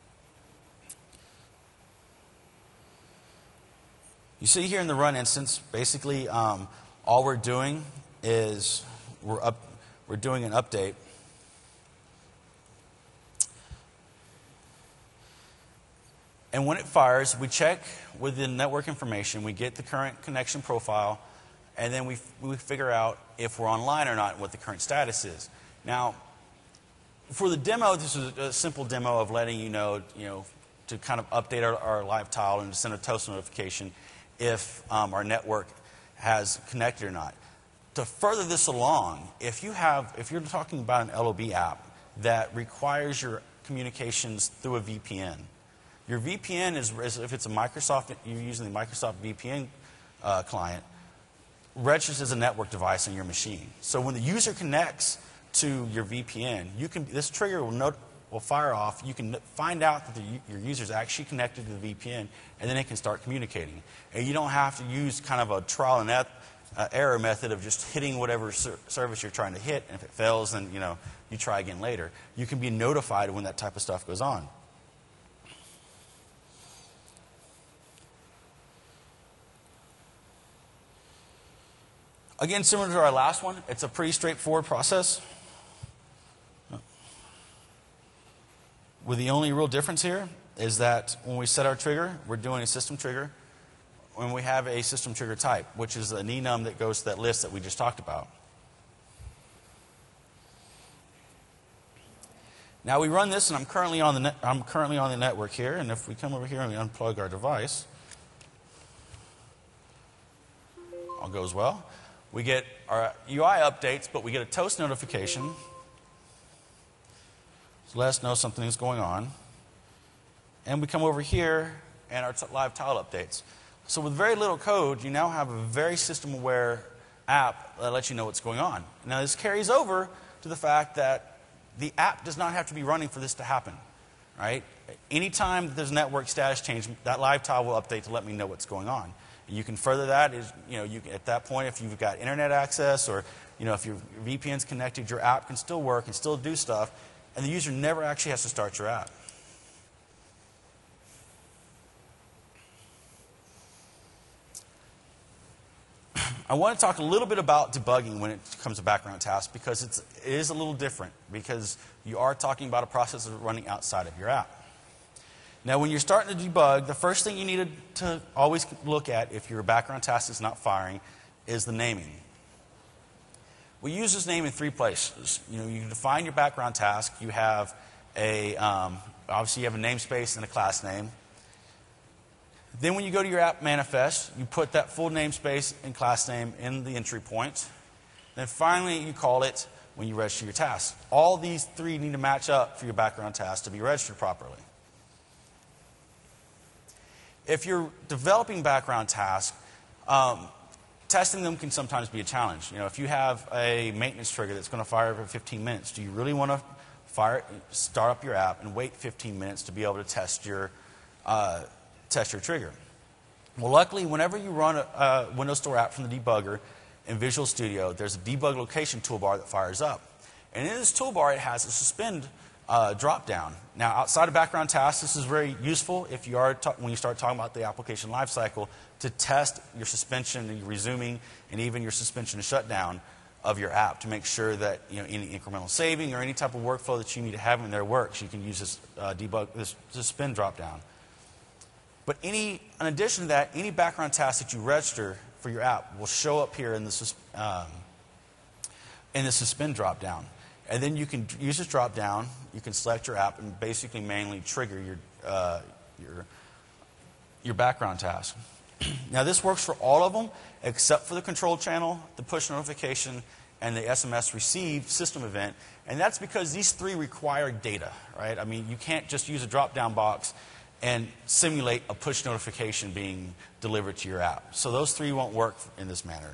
You see here in the run instance, basically um, all we're doing is we're up, we're doing an update. And when it fires, we check with the network information, we get the current connection profile, and then we, we figure out if we're online or not and what the current status is. Now, for the demo, this is a simple demo of letting you know, you know, to kind of update our, our live tile and to send a toast notification if um, our network has connected or not. To further this along, if you have, if you're talking about an L O B app that requires your communications through a V P N, your V P N is, if it's a Microsoft, you're using the Microsoft V P N uh, client, registers as a network device on your machine. So when the user connects to your V P N, you can, this trigger will, note, will fire off. You can find out that the, your user is actually connected to the V P N, and then it can start communicating. And you don't have to use kind of a trial and uh, error method of just hitting whatever ser service you're trying to hit, and if it fails, then you know you try again later. You can be notified when that type of stuff goes on. Again, similar to our last one, it's a pretty straightforward process. With the only real difference here is that when we set our trigger, we're doing a system trigger. When we have a system trigger type, which is an enum that goes to that list that we just talked about. Now we run this, and I'm currently on the net, I'm currently on the network here. And if we come over here and we unplug our device, all goes well. We get our U I updates, but we get a toast notification to let us know something is going on. And we come over here and our live tile updates. So with very little code, you now have a very system-aware app that lets you know what's going on. Now this carries over to the fact that the app does not have to be running for this to happen. Right? Anytime there's a network status change, that live tile will update to let me know what's going on. You can further that is, you know, you at that point, if you've got internet access or, you know, if your V P N's connected, your app can still work and still do stuff, and the user never actually has to start your app. I want to talk a little bit about debugging when it comes to background tasks, because it's, it is a little different, because you are talking about a process of running outside of your app. Now, when you're starting to debug, the first thing you need to always look at if your background task is not firing is the naming. We use this name in three places. You know, you define your background task. You have a, um, obviously you have a namespace and a class name. Then when you go to your app manifest, you put that full namespace and class name in the entry point. Then finally, you call it when you register your task. All these three need to match up for your background task to be registered properly. If you're developing background tasks, um, testing them can sometimes be a challenge. You know, if you have a maintenance trigger that's going to fire every fifteen minutes, do you really want to fire, start up your app and wait fifteen minutes to be able to test your uh, test your trigger? Well, luckily, whenever you run a, a Windows Store app from the debugger in Visual Studio, there's a debug location toolbar that fires up. And in this toolbar, it has a suspend uh, drop-down. Now, outside of background tasks, this is very useful if you are when you start talking about the application lifecycle to test your suspension and your resuming and even your suspension and shutdown of your app to make sure that, you know, any incremental saving or any type of workflow that you need to have in there works. You can use this uh, debug, this suspend drop-down. But any, in addition to that, any background task that you register for your app will show up here in the, um, in the suspend drop-down. And then you can use this drop-down, you can select your app, and basically manually trigger your, uh, your, your background task. Now, this works for all of them, except for the control channel, the push notification, and the S M S receive system event. And that's because these three require data, right? I mean, you can't just use a drop-down box and simulate a push notification being delivered to your app. So those three won't work in this manner.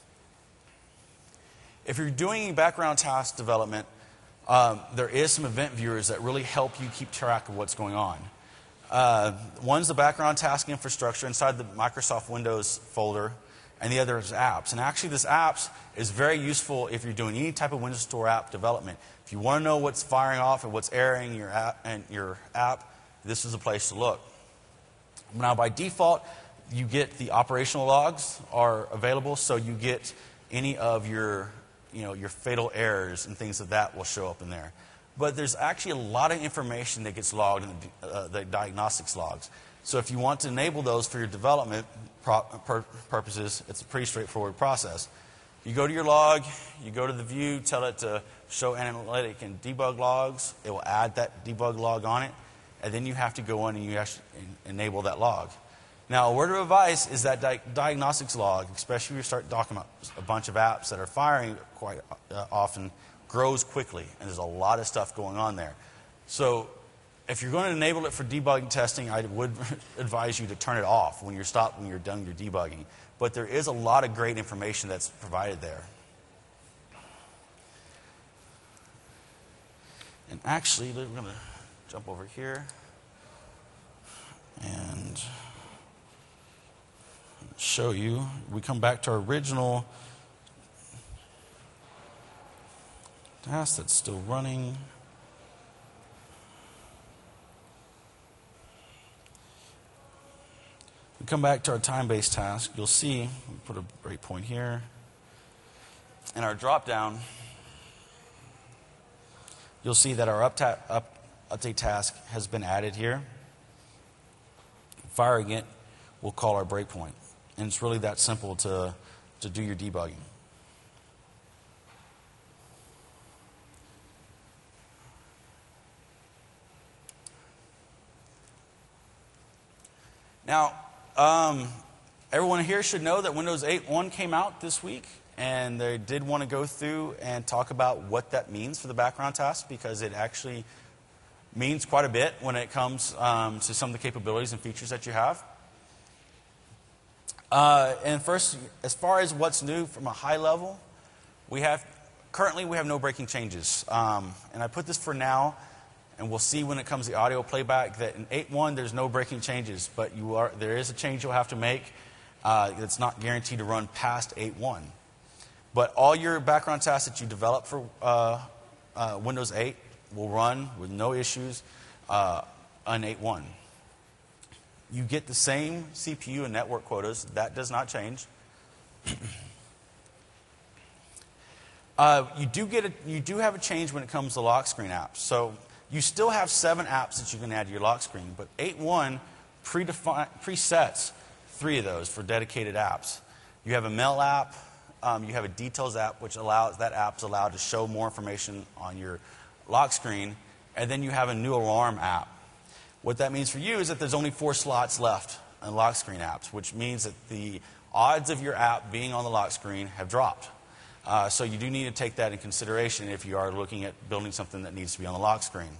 If you're doing background task development, um, there is some event viewers that really help you keep track of what's going on. Uh, one's the background task infrastructure inside the Microsoft Windows folder, and the other is apps. And actually, this apps is very useful if you're doing any type of Windows Store app development. If you want to know what's firing off and what's erroring your app, and your app, this is a place to look. Now, by default, you get the operational logs are available, so you get any of your, you know, your fatal errors and things of that will show up in there. But there's actually a lot of information that gets logged in the, uh, the diagnostics logs. So if you want to enable those for your development pro pur purposes, it's a pretty straightforward process. You go to your log, you go to the view, tell it to show analytic and debug logs. It will add that debug log on it. And then you have to go in and you actually enable that log. Now, a word of advice is that di diagnostics log, especially if you start talking about a bunch of apps that are firing quite uh, often, grows quickly, and there's a lot of stuff going on there. So if you're going to enable it for debugging testing, I would advise you to turn it off when you're stopped, when you're done your debugging. But there is a lot of great information that's provided there. And actually, we're going to jump over here and show you. We come back to our original task that's still running. We come back to our time-based task. You'll see, we put a breakpoint here. In our drop-down, you'll see that our up up update task has been added here. Firing it, we'll call our breakpoint. And it's really that simple to, to do your debugging. Now, um, everyone here should know that Windows eight point one came out this week, and they did want to go through and talk about what that means for the background task, because it actually means quite a bit when it comes um, to some of the capabilities and features that you have. Uh, and first, as far as what's new from a high level, we have currently we have no breaking changes. Um, and I put this for now, and we'll see when it comes to the audio playback that in eight point one there's no breaking changes, but you are there is a change you'll have to make, Uh, it's not guaranteed to run past eight point one. But all your background tasks that you develop for uh, uh, Windows eight will run with no issues uh, on eight point one. You get the same C P U and network quotas. That does not change. uh, you do get a, you do have a change when it comes to lock screen apps. So you still have seven apps that you can add to your lock screen, but eight point one predefine, presets three of those for dedicated apps. You have a mail app. Um, you have a details app, which allows that app's allowed to show more information on your lock screen, and then you have a new alarm app. What that means for you is that there's only four slots left in lock screen apps, which means that the odds of your app being on the lock screen have dropped. Uh, so you do need to take that in consideration if you are looking at building something that needs to be on the lock screen.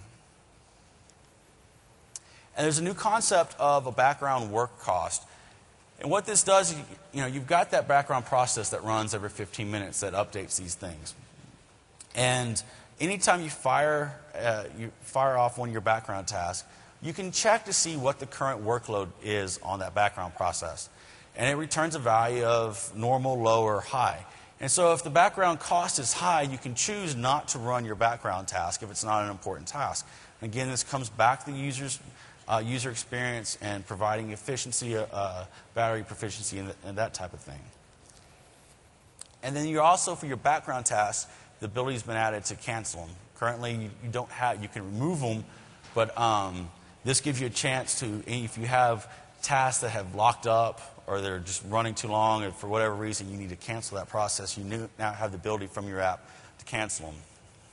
And there's a new concept of a background work cost. And what this does, you know, you've got that background process that runs every fifteen minutes that updates these things. And anytime you fire, uh, you fire off one of your background tasks, you can check to see what the current workload is on that background process. And it returns a value of normal, low, or high. And so if the background cost is high, you can choose not to run your background task if it's not an important task. And again, this comes back to the user's uh, user experience and providing efficiency, uh, battery proficiency, and, th and that type of thing. And then you also, for your background tasks, the ability has been added to cancel them. Currently, you, you don't have, you can remove them, but um, this gives you a chance to, if you have tasks that have locked up or they're just running too long, and for whatever reason you need to cancel that process, you now have the ability from your app to cancel them.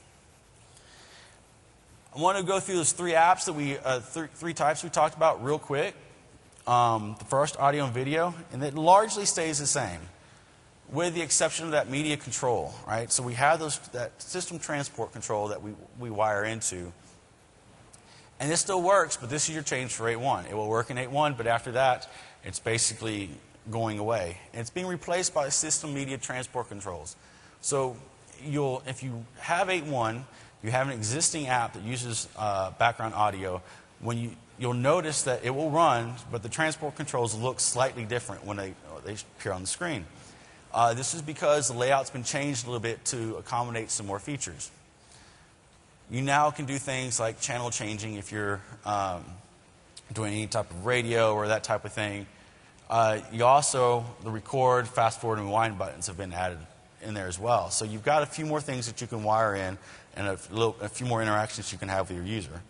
I want to go through those three apps that we, uh, th three types we talked about real quick. Um, the first, audio and video, and it largely stays the same, with the exception of that media control, right? So we have those, that system transport control that we, we wire into. And this still works, but this is your change for eight point one. It will work in eight point one, but after that, it's basically going away. And it's being replaced by system media transport controls. So you'll, if you have eight point one, you have an existing app that uses uh, background audio, when you, you'll notice that it will run, but the transport controls look slightly different when they, they appear on the screen. Uh, this is because the layout's been changed a little bit to accommodate some more features. You now can do things like channel changing if you're um, doing any type of radio or that type of thing. Uh, you also, the record, fast forward, and rewind buttons have been added in there as well. So you've got a few more things that you can wire in and a, little, a few more interactions you can have with your user.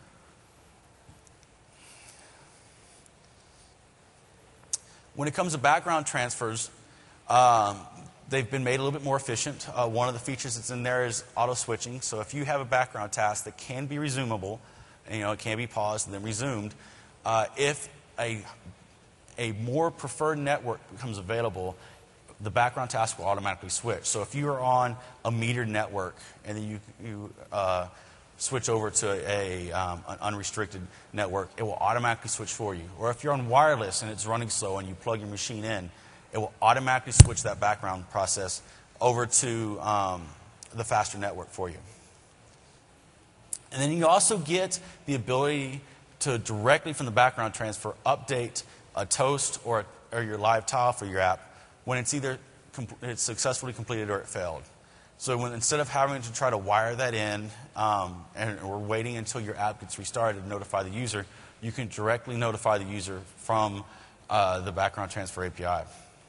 When it comes to background transfers, um, they've been made a little bit more efficient. Uh, one of the features that's in there is auto switching. So if you have a background task that can be resumable, and, you know, it can be paused and then resumed, uh, if a, a more preferred network becomes available, the background task will automatically switch. So if you are on a metered network and then you, you uh, switch over to a, um, an unrestricted network, it will automatically switch for you. Or if you're on wireless and it's running slow and you plug your machine in, it will automatically switch that background process over to um, the faster network for you. And then you also get the ability to directly from the background transfer update a toast or, or your live tile for your app when it's either it's successfully completed or it failed. So when, instead of having to try to wire that in um, and we're waiting until your app gets restarted to notify the user, you can directly notify the user from uh, the background transfer A P I.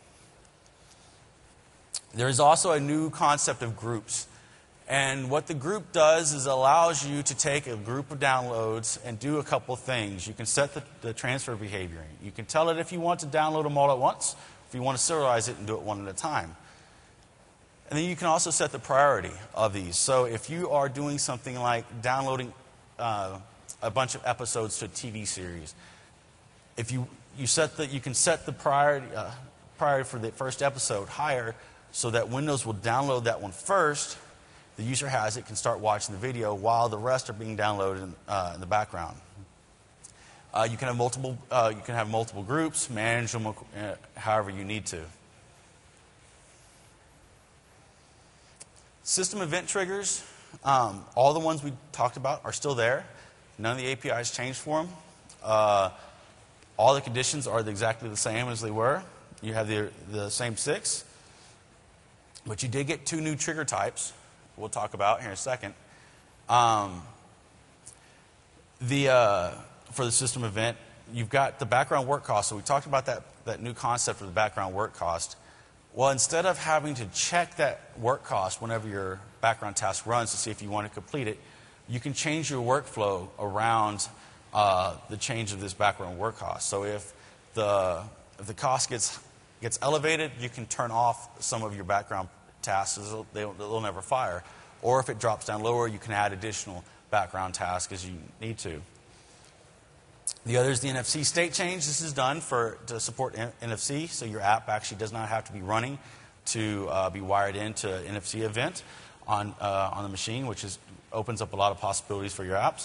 There is also a new concept of groups. And what the group does is allows you to take a group of downloads and do a couple things. You can set the, the transfer behavior. You can tell it if you want to download them all at once, if you want to serialize it and do it one at a time. And then you can also set the priority of these. So if you are doing something like downloading uh, a bunch of episodes to a T V series, if you, you, set the, you can set the priority, uh, priority for the first episode higher so that Windows will download that one first. The user has it, can start watching the video while the rest are being downloaded in, uh, in the background. Uh, you can have multiple. Uh, you can have multiple groups, manage them uh, however you need to. System event triggers, um, all the ones we talked about are still there. None of the A P Is changed for them. Uh, all the conditions are exactly the same as they were. You have the, the same six, but you did get two new trigger types we'll talk about here in a second. Um, the, uh, for the system event, you've got the background work cost. So we talked about that, that new concept for the background work cost. Well, instead of having to check that work cost whenever your background task runs to see if you want to complete it, you can change your workflow around uh, the change of this background work cost. So if the, if the cost gets, gets elevated, you can turn off some of your background tasks. They'll, they'll, they'll never fire. Or if it drops down lower, you can add additional background tasks as you need to. The other is the N F C state change. This is done for to support N F C, so your app actually does not have to be running to uh, be wired into an N F C event on, uh, on the machine, which is, opens up a lot of possibilities for your apps.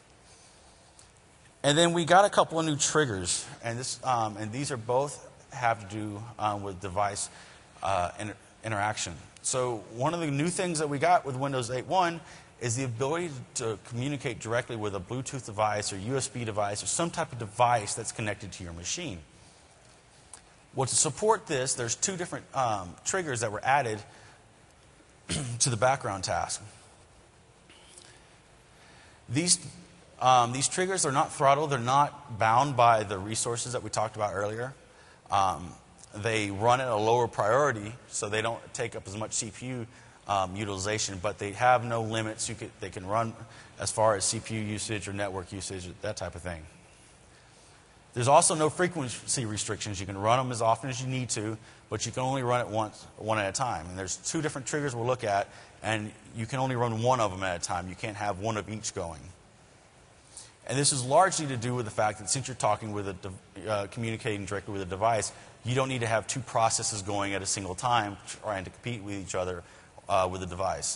And then we got a couple of new triggers, and, this, um, and these are both have to do um, with device uh, inter interaction. So one of the new things that we got with Windows eight point one is the ability to communicate directly with a Bluetooth device or U S B device or some type of device that's connected to your machine. Well, to support this, there's two different um, triggers that were added to the background task. These, um, these triggers are not throttled. They're not bound by the resources that we talked about earlier. Um, they run at a lower priority, so they don't take up as much C P U Um, utilization, but they have no limits. You could, they can run as far as C P U usage or network usage, that type of thing. There's also no frequency restrictions. You can run them as often as you need to, but you can only run it once, one at a time. And there's two different triggers we'll look at, and you can only run one of them at a time. You can't have one of each going. And this is largely to do with the fact that since you're talking with a, uh, communicating directly with a device, you don't need to have two processes going at a single time trying to compete with each other Uh, with the device.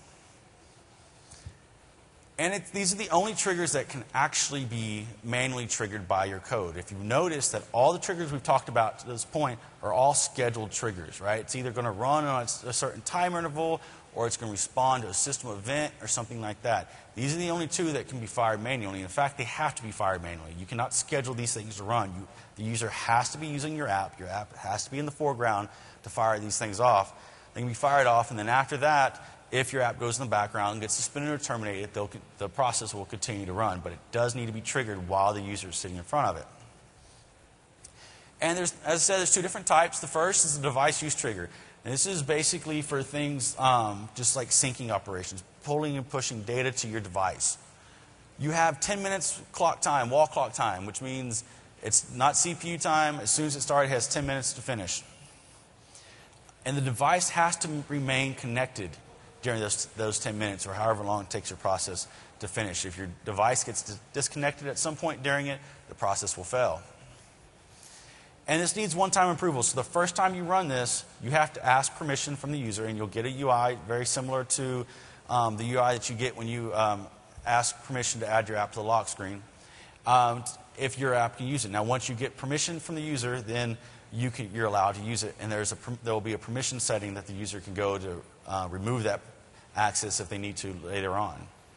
And it, these are the only triggers that can actually be manually triggered by your code. If you notice that all the triggers we've talked about to this point are all scheduled triggers, right? It's either going to run on a certain time interval or it's going to respond to a system event or something like that. These are the only two that can be fired manually. In fact, they have to be fired manually. You cannot schedule these things to run. You, the user has to be using your app. Your app has to be in the foreground to fire these things off. They can be fired off, and then after that, if your app goes in the background and gets suspended or terminated, the process will continue to run. But it does need to be triggered while the user is sitting in front of it. And there's, as I said, there's two different types. The first is the device use trigger. And this is basically for things um, just like syncing operations, pulling and pushing data to your device. You have ten minutes clock time, wall clock time, which means it's not C P U time. As soon as it started, it has ten minutes to finish. And the device has to remain connected during those, those ten minutes or however long it takes your process to finish. If your device gets disconnected at some point during it, the process will fail. And this needs one-time approval. So the first time you run this, you have to ask permission from the user, and you'll get a U I very similar to um, the U I that you get when you um, ask permission to add your app to the lock screen, um, if your app can use it. Now, once you get permission from the user, then You can, you're allowed to use it, and there's a, there will be a permission setting that the user can go to uh, remove that access if they need to later on.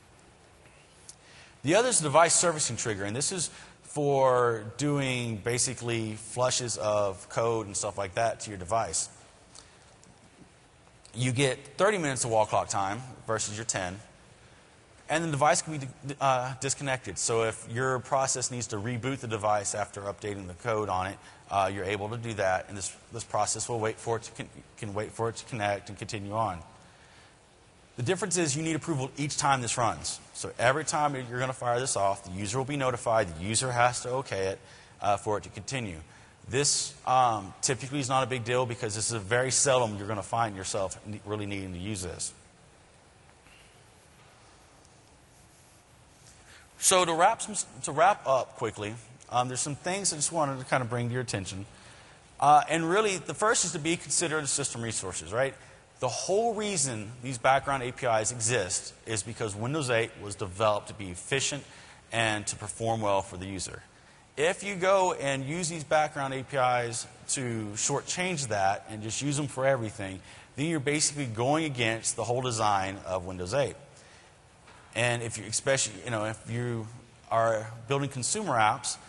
The other is the device servicing trigger, and this is for doing basically flushes of code and stuff like that to your device. You get thirty minutes of wall clock time versus your ten, and the device can be uh, disconnected. So if your process needs to reboot the device after updating the code on it, Uh, you're able to do that, and this, this process will wait for it to con can wait for it to connect and continue on. The difference is you need approval each time this runs. So every time you're going to fire this off, the user will be notified. The user has to okay it uh, for it to continue. This um, typically is not a big deal because this is very seldom you're going to find yourself really needing to use this. So to wrap, some, to wrap up quickly, Um, there's some things I just wanted to kind of bring to your attention. Uh, and really, the first is to be considerate of system resources, right? The whole reason these background A P Is exist is because Windows eight was developed to be efficient and to perform well for the user. If you go and use these background A P Is to shortchange that and just use them for everything, then you're basically going against the whole design of Windows eight. And if you, especially, you know, if you are building consumer apps,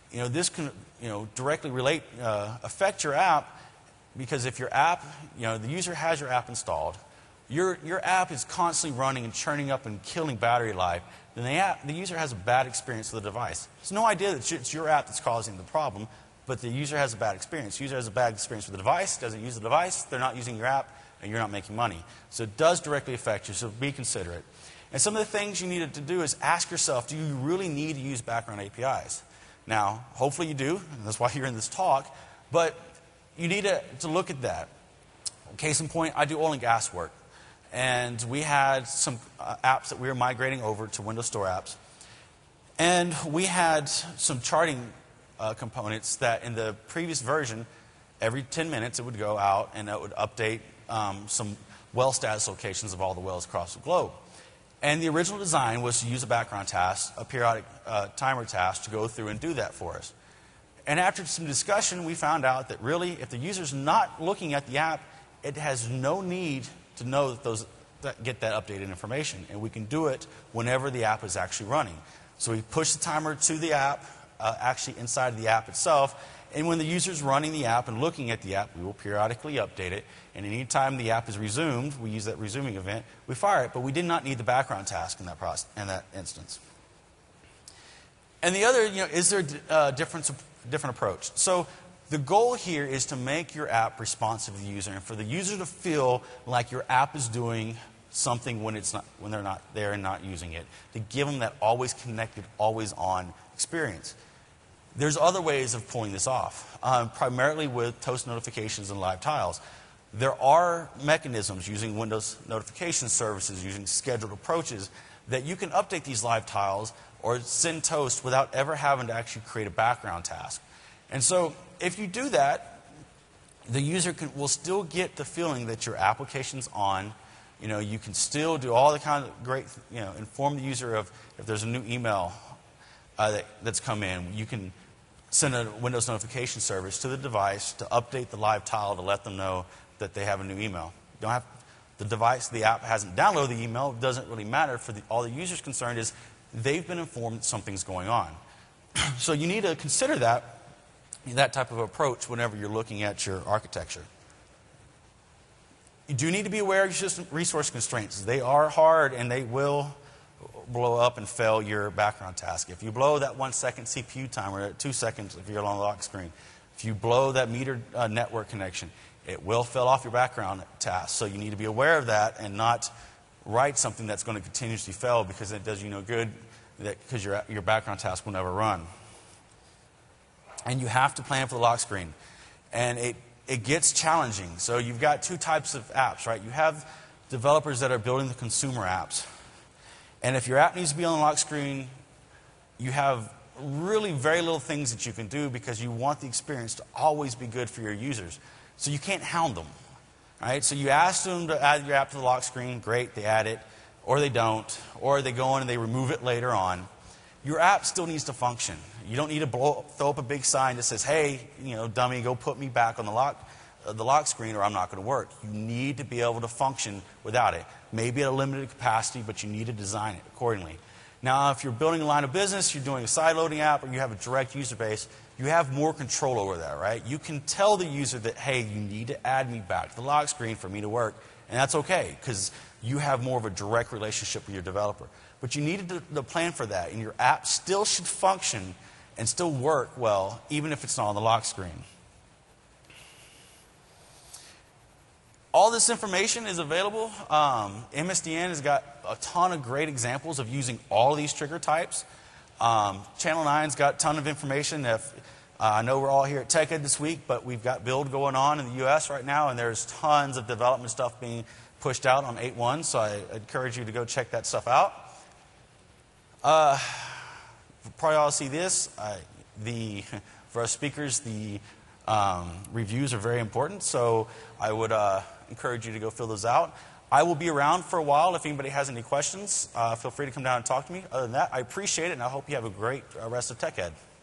you know, this can, you know, directly relate, uh, affect your app, because if your app, you know, the user has your app installed, your, your app is constantly running and churning up and killing battery life, then the, app, the user has a bad experience with the device. It's no idea that it's your app that's causing the problem, but the user has a bad experience. The user has a bad experience with the device, doesn't use the device, they're not using your app, and you're not making money. So it does directly affect you, so be considerate. And some of the things you needed to do is ask yourself, do you really need to use background A P Is? Now, hopefully you do, and that's why you're in this talk, but you need to, to look at that. Case in point, I do oil and gas work. And we had some uh, apps that we were migrating over to Windows Store apps. And we had some charting uh, components that in the previous version, every ten minutes it would go out and it would update um, some well status locations of all the wells across the globe. And the original design was to use a background task, a periodic uh, timer task, to go through and do that for us. And after some discussion, we found out that really, if the user's not looking at the app, it has no need to know that those that get that updated information. And we can do it whenever the app is actually running. So we push the timer to the app, uh, actually inside of the app itself. And when the user's running the app and looking at the app, we will periodically update it. And any time the app is resumed, we use that resuming event, we fire it. But we did not need the background task in that process, in that instance. And the other, you know, is there a uh, different, different approach? So the goal here is to make your app responsive to the user, and for the user to feel like your app is doing something when it's not, when they're not there and not using it, to give them that always connected, always on experience. There's other ways of pulling this off, um, primarily with toast notifications and live tiles. There are mechanisms using Windows notification services, using scheduled approaches, that you can update these live tiles or send toast without ever having to actually create a background task. And so if you do that, the user can, will still get the feeling that your application's on. You know, you can still do all the kind of great, you know, inform the user of if there's a new email uh, that, that's come in. You can send a Windows notification service to the device to update the live tile to let them know that they have a new email. You don't have the device, the app hasn't downloaded the email. It doesn't really matter. For the, all the user's concerned is they've been informed that something's going on. So you need to consider that. that type of approach whenever you're looking at your architecture. You do need to be aware of your system resource constraints. They are hard and they will blow up and fail your background task. If you blow that one second C P U timer, at two seconds if you're on the lock screen, if you blow that metered uh, network connection, it will fail off your background task. So you need to be aware of that and not write something that's going to continuously fail because it does you no good, because your, your background task will never run. And you have to plan for the lock screen. And it, it gets challenging. So you've got two types of apps, right? You have developers that are building the consumer apps. And if your app needs to be on the lock screen, you have really very little things that you can do because you want the experience to always be good for your users. So you can't hound them, right? So you ask them to add your app to the lock screen, great, they add it, or they don't, or they go in and they remove it later on. Your app still needs to function. You don't need to blow, throw up a big sign that says, hey, you know, dummy, go put me back on the lock, uh, the lock screen or I'm not going to work. You need to be able to function without it. Maybe at a limited capacity, but you need to design it accordingly. Now, if you're building a line of business, you're doing a side-loading app, or you have a direct user base, you have more control over that, right? You can tell the user that, hey, you need to add me back to the lock screen for me to work, and that's okay, because you have more of a direct relationship with your developer. But you need to, to plan for that, and your app still should function and still work well, even if it's not on the lock screen. All this information is available. Um, M S D N has got a ton of great examples of using all of these trigger types. Um, Channel nine's got a ton of information. If, uh, I know we're all here at TechEd this week, but we've got build going on in the U S right now, and there's tons of development stuff being pushed out on eight point one, so I encourage you to go check that stuff out. Uh, probably all see this. Uh, the, for our speakers, the um, reviews are very important, so I would uh, encourage you to go fill those out. I will be around for a while. If anybody has any questions, uh, feel free to come down and talk to me. Other than that, I appreciate it, and I hope you have a great uh, rest of TechEd.